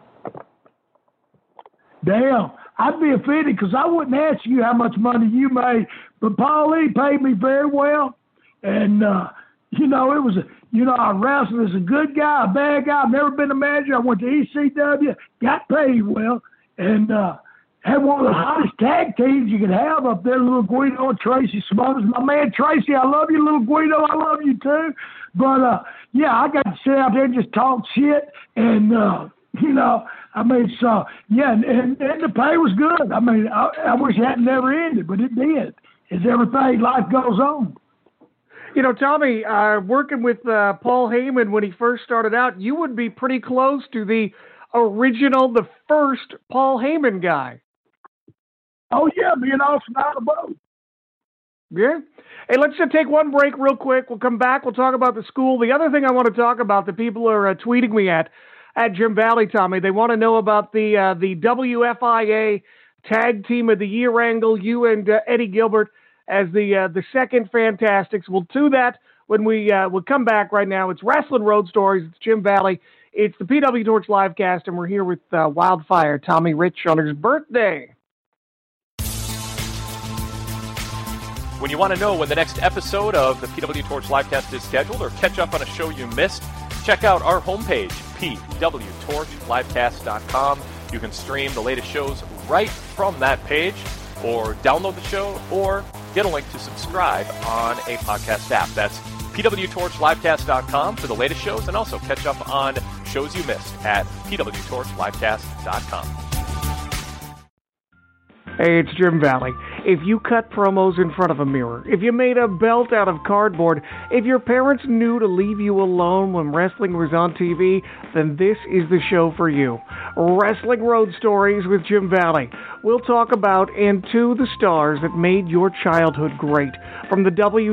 Damn, I'd be offended because I wouldn't ask you how much money you made, but Paulie paid me very well, and you know, it was, I wrestled as a good guy, a bad guy. I've never been a manager. I went to ECW, got paid well, and had one of the hottest tag teams you could have up there, Little Guido and Tracy Smothers. My man Tracy, I love you, Little Guido. I love you too. But, yeah, I got to sit out there and just talk shit. And, I mean, so, yeah, and the pay was good. I mean, I wish it had never ended, but it did. As everything, life goes on. You know, Tommy, working with Paul Heyman when he first started out, you would be pretty close to the original, the first Paul Heyman guy. Oh, yeah, being Austin out of boat. Yeah. Hey, let's just take one break real quick. We'll come back. We'll talk about the school. The other thing I want to talk about that people are tweeting me at Jim Valley, Tommy, they want to know about the WFIA Tag Team of the Year angle, you and Eddie Gilbert as the second Fantastics. We'll do that when we'll come back. Right now, it's Wrestling Road Stories. It's Jim Valley. It's the PW Torch Livecast, and we're here with Wildfire Tommy Rich on his birthday. When you want to know when the next episode of the PW Torch Livecast is scheduled or catch up on a show you missed, check out our homepage, pwtorchlivecast.com. You can stream the latest shows right from that page, or download the show, or get a link to subscribe on a podcast app. That's pwtorchlivecast.com for the latest shows, and also catch up on shows you missed at pwtorchlivecast.com. Hey, it's Jim Valley. If you cut promos in front of a mirror, if you made a belt out of cardboard, if your parents knew to leave you alone when wrestling was on TV, then this is the show for you. Wrestling Road Stories with Jim Valley. We'll talk about and to the stars that made your childhood great. From the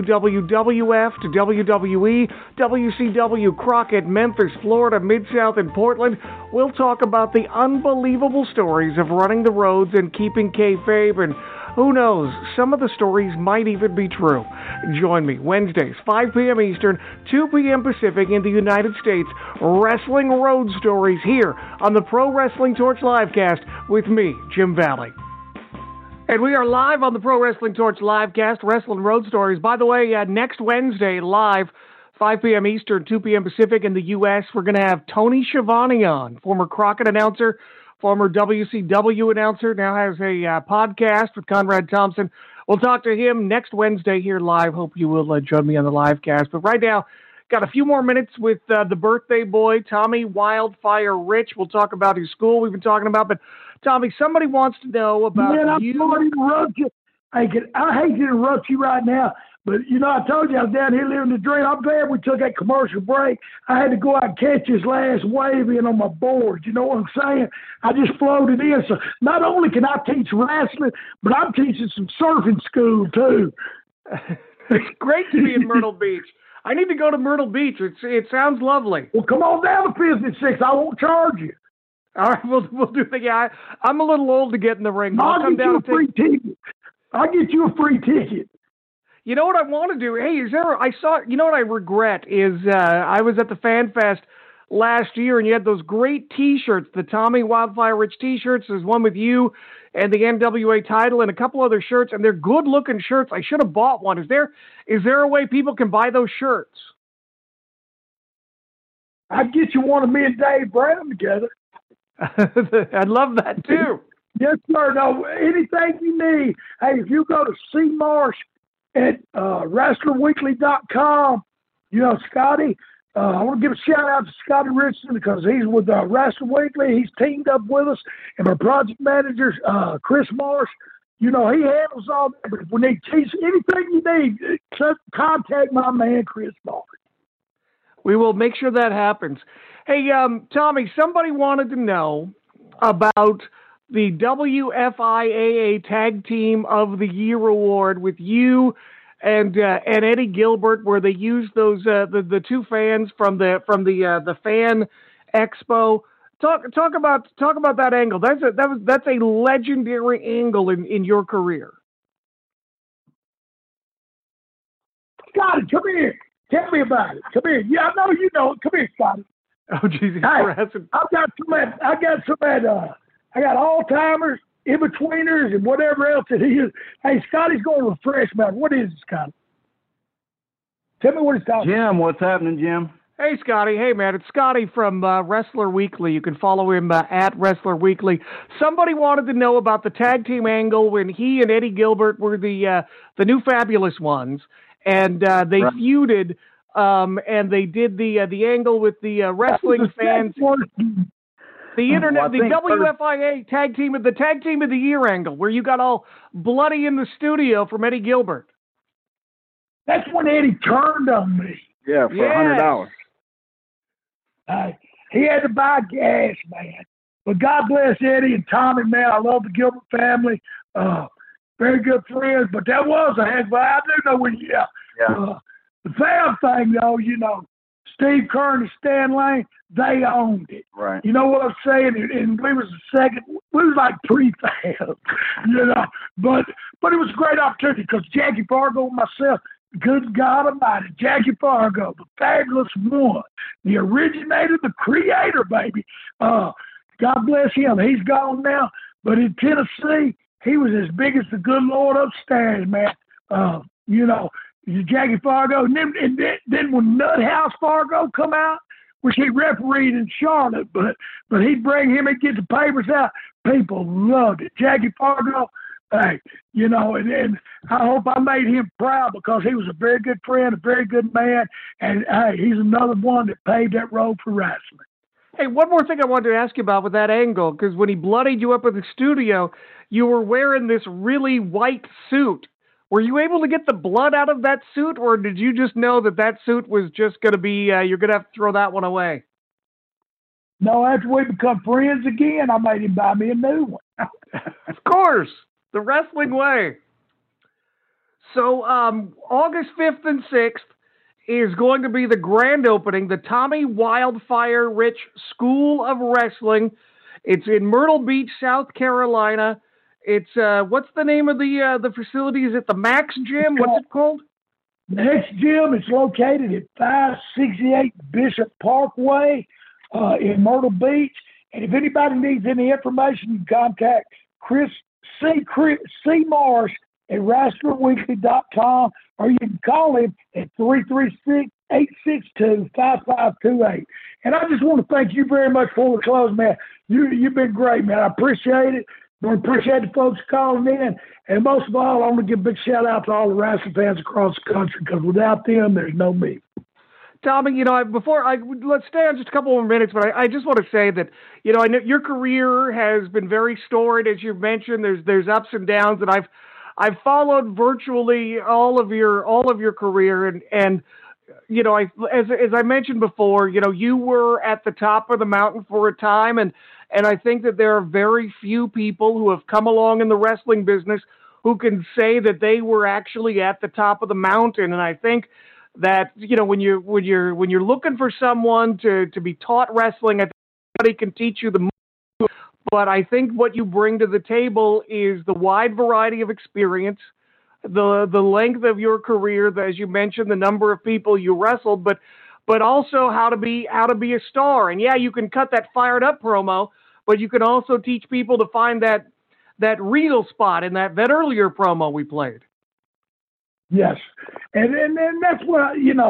WWF to WWE, WCW, Crockett, Memphis, Florida, Mid-South, and Portland, we'll talk about the unbelievable stories of running the roads and keeping kayfabe, and who knows, some of the stories might even be true. Join me Wednesdays, 5 p.m. Eastern, 2 p.m. Pacific in the United States, Wrestling Road Stories here on the Pro Wrestling Torch Livecast with me, Jim Valley. And we are live on the Pro Wrestling Torch Livecast, Wrestling Road Stories. By the way, next Wednesday, live, 5 p.m. Eastern, 2 p.m. Pacific in the U.S., we're going to have Tony Schiavone on, former Crockett announcer, former WCW announcer, now has a podcast with Conrad Thompson. We'll talk to him next Wednesday here live. Hope you will join me on the live cast. But right now, got a few more minutes with the birthday boy, Tommy Wildfire Rich. We'll talk about his school we've been talking about. But, Tommy, somebody wants to know about you. I'm sorry to interrupt you. I hate to interrupt you right now, but, I told you I was down here living the dream. I'm glad we took that commercial break. I had to go out and catch this last wave in on my board. You know what I'm saying? I just floated in. So not only can I teach wrestling, but I'm teaching some surfing school, too. It's great to be in Myrtle Beach. I need to go to Myrtle Beach. It sounds lovely. Well, come on down to Business 6. I won't charge you. All right, we'll do the guy. I'm a little old to get in the ring. I'll get you a free ticket. I'll get you a free ticket. You know what I want to do? Hey, you know what I regret is I was at the Fan Fest last year and you had those great T-shirts, the Tommy Wildfire Rich T-shirts. There's one with you and the NWA title and a couple other shirts, and they're good-looking shirts. I should have bought one. Is there a way people can buy those shirts? I'd get you one of me and Dave Brown together. I'd love that too. Yes, sir. No, anything you need. Hey, if you go to C. Marsh at WrestlerWeekly.com, you know, Scotty, I want to give a shout out to Scotty Richardson because he's with Wrestler Weekly. He's teamed up with us, and our project manager, Chris Marsh. You know, he handles all that. But if we need anything you need, contact my man, Chris Marsh. We will make sure that happens. Hey, Tommy, somebody wanted to know about the WFIAA Tag Team of the Year Award with you and Eddie Gilbert, where they used those the two fans from the Fan Expo. Talk about that angle. That's a legendary angle in your career. Scotty, come here. Tell me about it. Come here. Yeah, I know you know it. Come here, Scotty. Oh, Jesus. Hey, I got all-timers, in-betweeners, and whatever else it is. Hey, Scotty's going to refresh me. What is it, Scotty? Tell me what it's talking about. Jim, what's happening, Jim? Hey, Scotty. Hey, man. It's Scotty from Wrestler Weekly. You can follow him at Wrestler Weekly. Somebody wanted to know about the tag team angle when he and Eddie Gilbert were the new Fabulous Ones. And they feuded, and they did the angle with the wrestling fans, the internet, the WFIA tag team of the year angle, where you got all bloody in the studio from Eddie Gilbert. That's when Eddie turned on me. Yeah, for $100. He had to buy gas, man. But God bless Eddie and Tommy, man. I love the Gilbert family. Very good friends, but that was a heck. But I do know when the Fab thing, though, you know, Steve Kern and Stan Lane, they owned it. Right. You know what I'm saying? And we was the second. We was like pre-Fab, you know. But it was a great opportunity because Jackie Fargo and myself, good God Almighty, Jackie Fargo, the Fabulous One, the originator, the creator, baby. God bless him. He's gone now. But in Tennessee, he was as big as the good Lord upstairs, man. You know, Jackie Fargo. And then when Nuthouse Fargo come out, which he refereed in Charlotte, but he'd bring him and get the papers out. People loved it. Jackie Fargo, hey, you know, and I hope I made him proud because he was a very good friend, a very good man, and, hey, he's another one that paved that road for wrestling. Hey, one more thing I wanted to ask you about with that angle, because when he bloodied you up in the studio, you were wearing this really white suit. Were you able to get the blood out of that suit, or did you just know that suit was just going to be, you're going to have to throw that one away? No, after we become friends again, I made him buy me a new one. Of course, the wrestling way. So August 5th and 6th is going to be the grand opening, the Tommy Wildfire Rich School of Wrestling. It's in Myrtle Beach, South Carolina. It's what's the name of the facility? Is it the Max Gym? What's it called? Max Gym. It's located at 568 Bishop Parkway in Myrtle Beach. And if anybody needs any information, you can contact Chris C. Marsh at WrestlerWeekly.com, or you can call him at 336-862-5528. And I just want to thank you very much for the close, man. You've been great, man. I appreciate it. I appreciate the folks calling in. And most of all, I want to give a big shout out to all the wrestling fans across the country, because without them, there's no me. Tommy, you know, let's stay on just a couple more minutes, but I just want to say that, you know, I know your career has been very storied, as you've mentioned. There's ups and downs, and I've followed virtually all of your career, and you know, as I mentioned before, you know, you were at the top of the mountain for a time, and I think that there are very few people who have come along in the wrestling business who can say that they were actually at the top of the mountain. And I think that, you know, when you're looking for someone to be taught wrestling, I think anybody can teach you the move. But I think what you bring to the table is the wide variety of experience, the length of your career, as you mentioned, the number of people you wrestled, but also how to be a star. And yeah, you can cut that fired up promo, but you can also teach people to find that real spot in that earlier promo we played. Yes, and that's what, you know,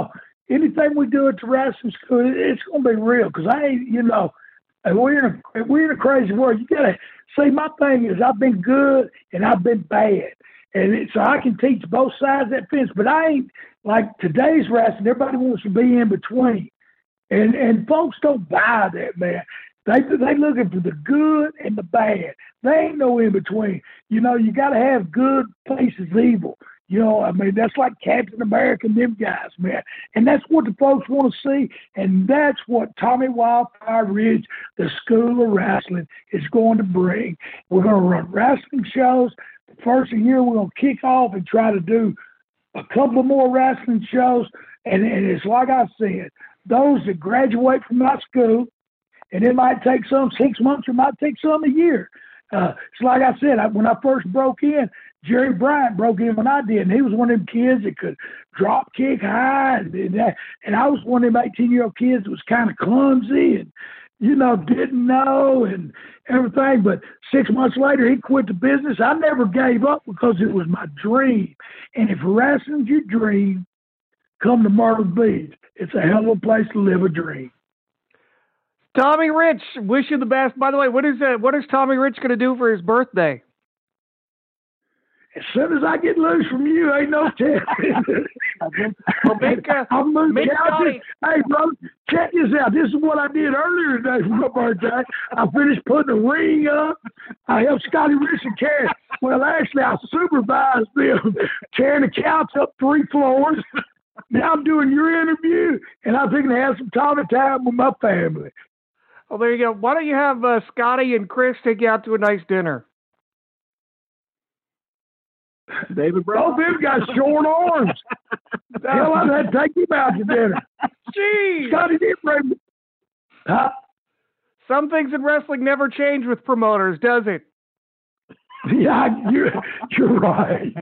anything we do at the wrestling school, it's going to be real because I ain't, we're in a crazy world. You got to see. My thing is, I've been good and I've been bad, and so I can teach both sides of that fence. But I ain't like today's wrestling. Everybody wants to be in between, and folks don't buy that, man. They looking for the good and the bad. They ain't no in between. You got to have good places evil. That's like Captain America and them guys, man. And that's what the folks want to see. And that's what Tommy Wildfire Ridge, the School of Wrestling, is going to bring. We're going to run wrestling shows. The first of the year, we're going to kick off and try to do a couple of more wrestling shows. And it's like I said, those that graduate from my school, and it might take some 6 months, or it might take some a year. It's like I said, when I first broke in, Jerry Bryant broke in when I did, and he was one of them kids that could drop kick high, and I was one of them 18-year-old kids that was kind of clumsy and, didn't know and everything. But 6 months later, he quit the business. I never gave up because it was my dream. And if wrestling's your dream, come to Myrtle Beach. It's a hell of a place to live a dream. Tommy Rich, wish you the best. By the way, what is Tommy Rich going to do for his birthday? As soon as I get loose from you, ain't no telling. Hey, bro, check this out. This is what I did earlier today for my birthday. I finished putting a ring up. I helped Scotty Richardson carry. Well, actually, I supervised them tearing the couch up 3 floors. Now I'm doing your interview, and I'm thinking to have some Tommy time with my family. Well, there you go. Why don't you have Scotty and Chris take you out to a nice dinner? David Brown. Both them got short arms. Hell, I'd have to take him out to dinner. Jeez. Scotty did bring me. Huh? Some things in wrestling never change with promoters, does it? Yeah, you're right.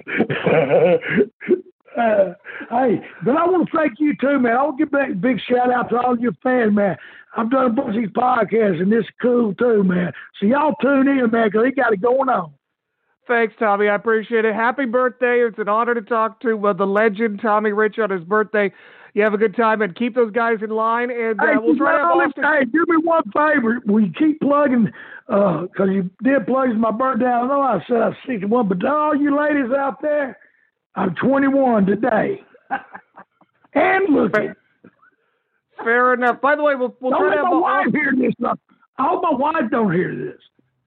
Hey, but I want to thank you too, man. I want to give back a big shout out to all your fans, man. I've done a bunch of these podcasts, and this is cool too, man. So y'all tune in, man, because they got it going on. Thanks, Tommy. I appreciate it. Happy birthday. It's an honor to talk to the legend, Tommy Rich, on his birthday. You have a good time, and keep those guys in line, and we'll try to have Austin. Hey, do me one favor. Will you keep plugging, because you did plug my birthday. I know I said I was 61, but all you ladies out there, I'm 21 today. And looking. Fair enough. By the way, we'll try to have my wife hear this. I hope my wife don't hear this.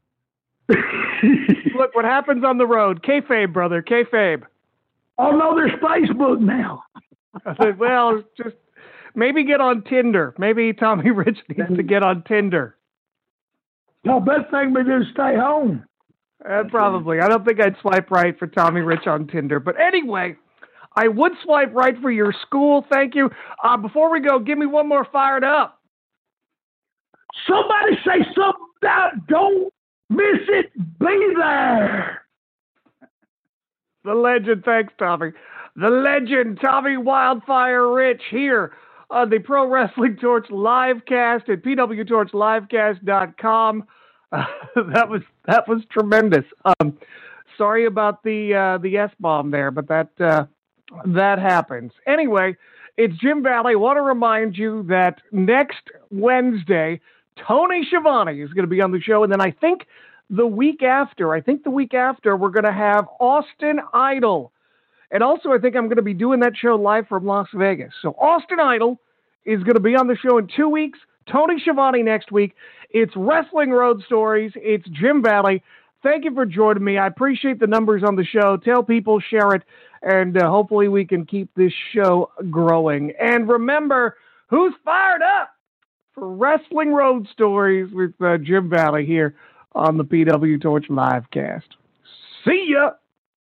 Look, what happens on the road. Kayfabe, brother. Kayfabe. Oh, no, there's Facebook now. Well, just maybe get on Tinder. Maybe Tommy Rich needs to get on Tinder. No, best thing we do is stay home. Probably. I don't think I'd swipe right for Tommy Rich on Tinder. But anyway, I would swipe right for your school. Thank you. Before we go, give me one more fired up. Somebody say something about don't miss it. Be there. The legend. Thanks, Tommy. The legend, Tommy Wildfire Rich, here on the Pro Wrestling Torch livecast at pwtorchlivecast.com. That was tremendous. Sorry about the S-bomb there, but that happens. Anyway, it's Jim Valley. I want to remind you that next Wednesday, Tony Schiavone is going to be on the show, and then I think the week after, we're going to have Austin Idol. And also, I think I'm going to be doing that show live from Las Vegas. So Austin Idol is going to be on the show in 2 weeks. Tony Schiavone next week. It's Wrestling Road Stories. It's Jim Valley. Thank you for joining me. I appreciate the numbers on the show. Tell people, share it, and hopefully we can keep this show growing. And remember, who's fired up for Wrestling Road Stories with Jim Valley here on the PW Torch livecast. See ya!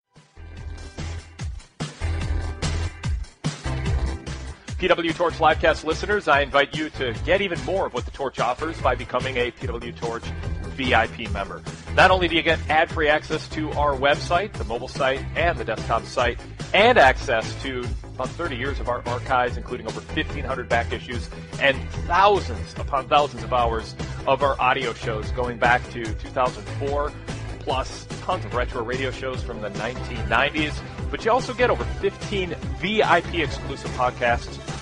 PW Torch Livecast listeners, I invite you to get even more of what the Torch offers by becoming a PW Torch VIP member. Not only do you get ad-free access to our website, the mobile site, and the desktop site, and access to about 30 years of our archives, including over 1,500 back issues and thousands upon thousands of hours of our audio shows going back to 2004, plus tons of retro radio shows from the 1990s. But you also get over 15 VIP exclusive podcasts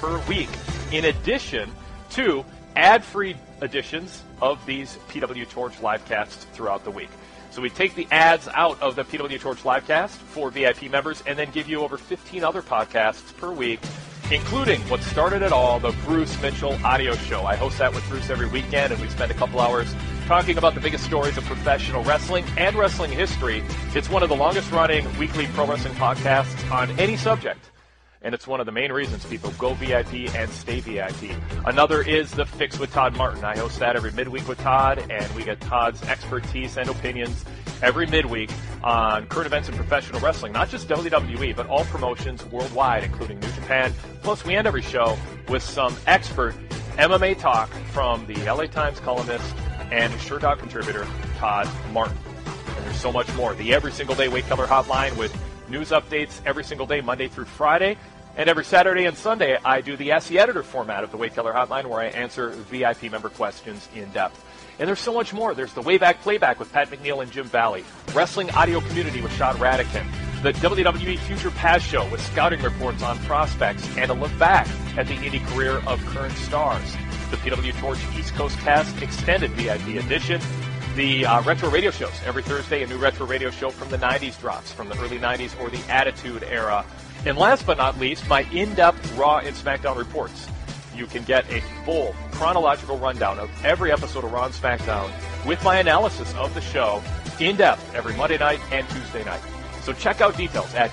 per week, in addition to ad-free editions of these PW Torch livecasts throughout the week. So we take the ads out of the PW Torch livecast for VIP members and then give you over 15 other podcasts per week, including what started it all, the Bruce Mitchell Audio Show. I host that with Bruce every weekend, and we spend a couple hours talking about the biggest stories of professional wrestling and wrestling history. It's one of the longest-running weekly pro wrestling podcasts on any subject, and it's one of the main reasons people go VIP and stay VIP. Another is The Fix with Todd Martin. I host that every midweek with Todd, and we get Todd's expertise and opinions every midweek on current events in professional wrestling, not just WWE, but all promotions worldwide, including New Japan. Plus, we end every show with some expert MMA talk from the LA Times columnist and SureDog contributor, Todd Martin. And there's so much more. The Every Single Day Weight Killer Hotline with news updates every single day, Monday through Friday. And every Saturday and Sunday, I do the Ask the Editor format of the Weight Killer Hotline, where I answer VIP member questions in depth. And there's so much more. There's the Wayback Playback with Pat McNeil and Jim Valley, Wrestling Audio Community with Sean Radican, the WWE Future Past Show with scouting reports on prospects and a look back at the indie career of current stars, the PW Torch East Coast Cast Extended VIP Edition, the retro radio shows. Every Thursday, a new retro radio show from the 90s drops, from the early 90s or the Attitude Era. And last but not least, my in-depth Raw and SmackDown reports. You can get a full chronological rundown of every episode of Raw and SmackDown with my analysis of the show in depth every Monday night and Tuesday night. So check out details at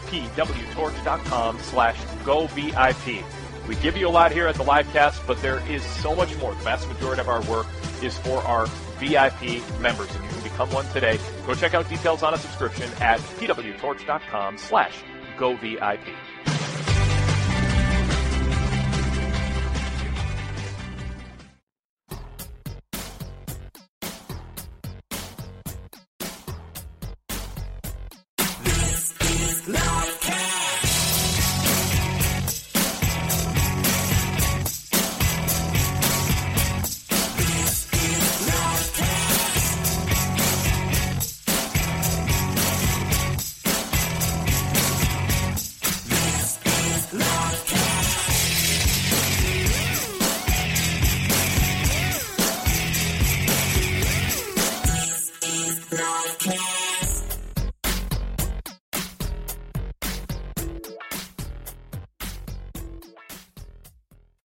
pwtorch.com/govip. We give you a lot here at the livecast, but there is so much more. The vast majority of our work is for our VIP members, and you can become one today. Go check out details on a subscription at pwtorch.com/govip.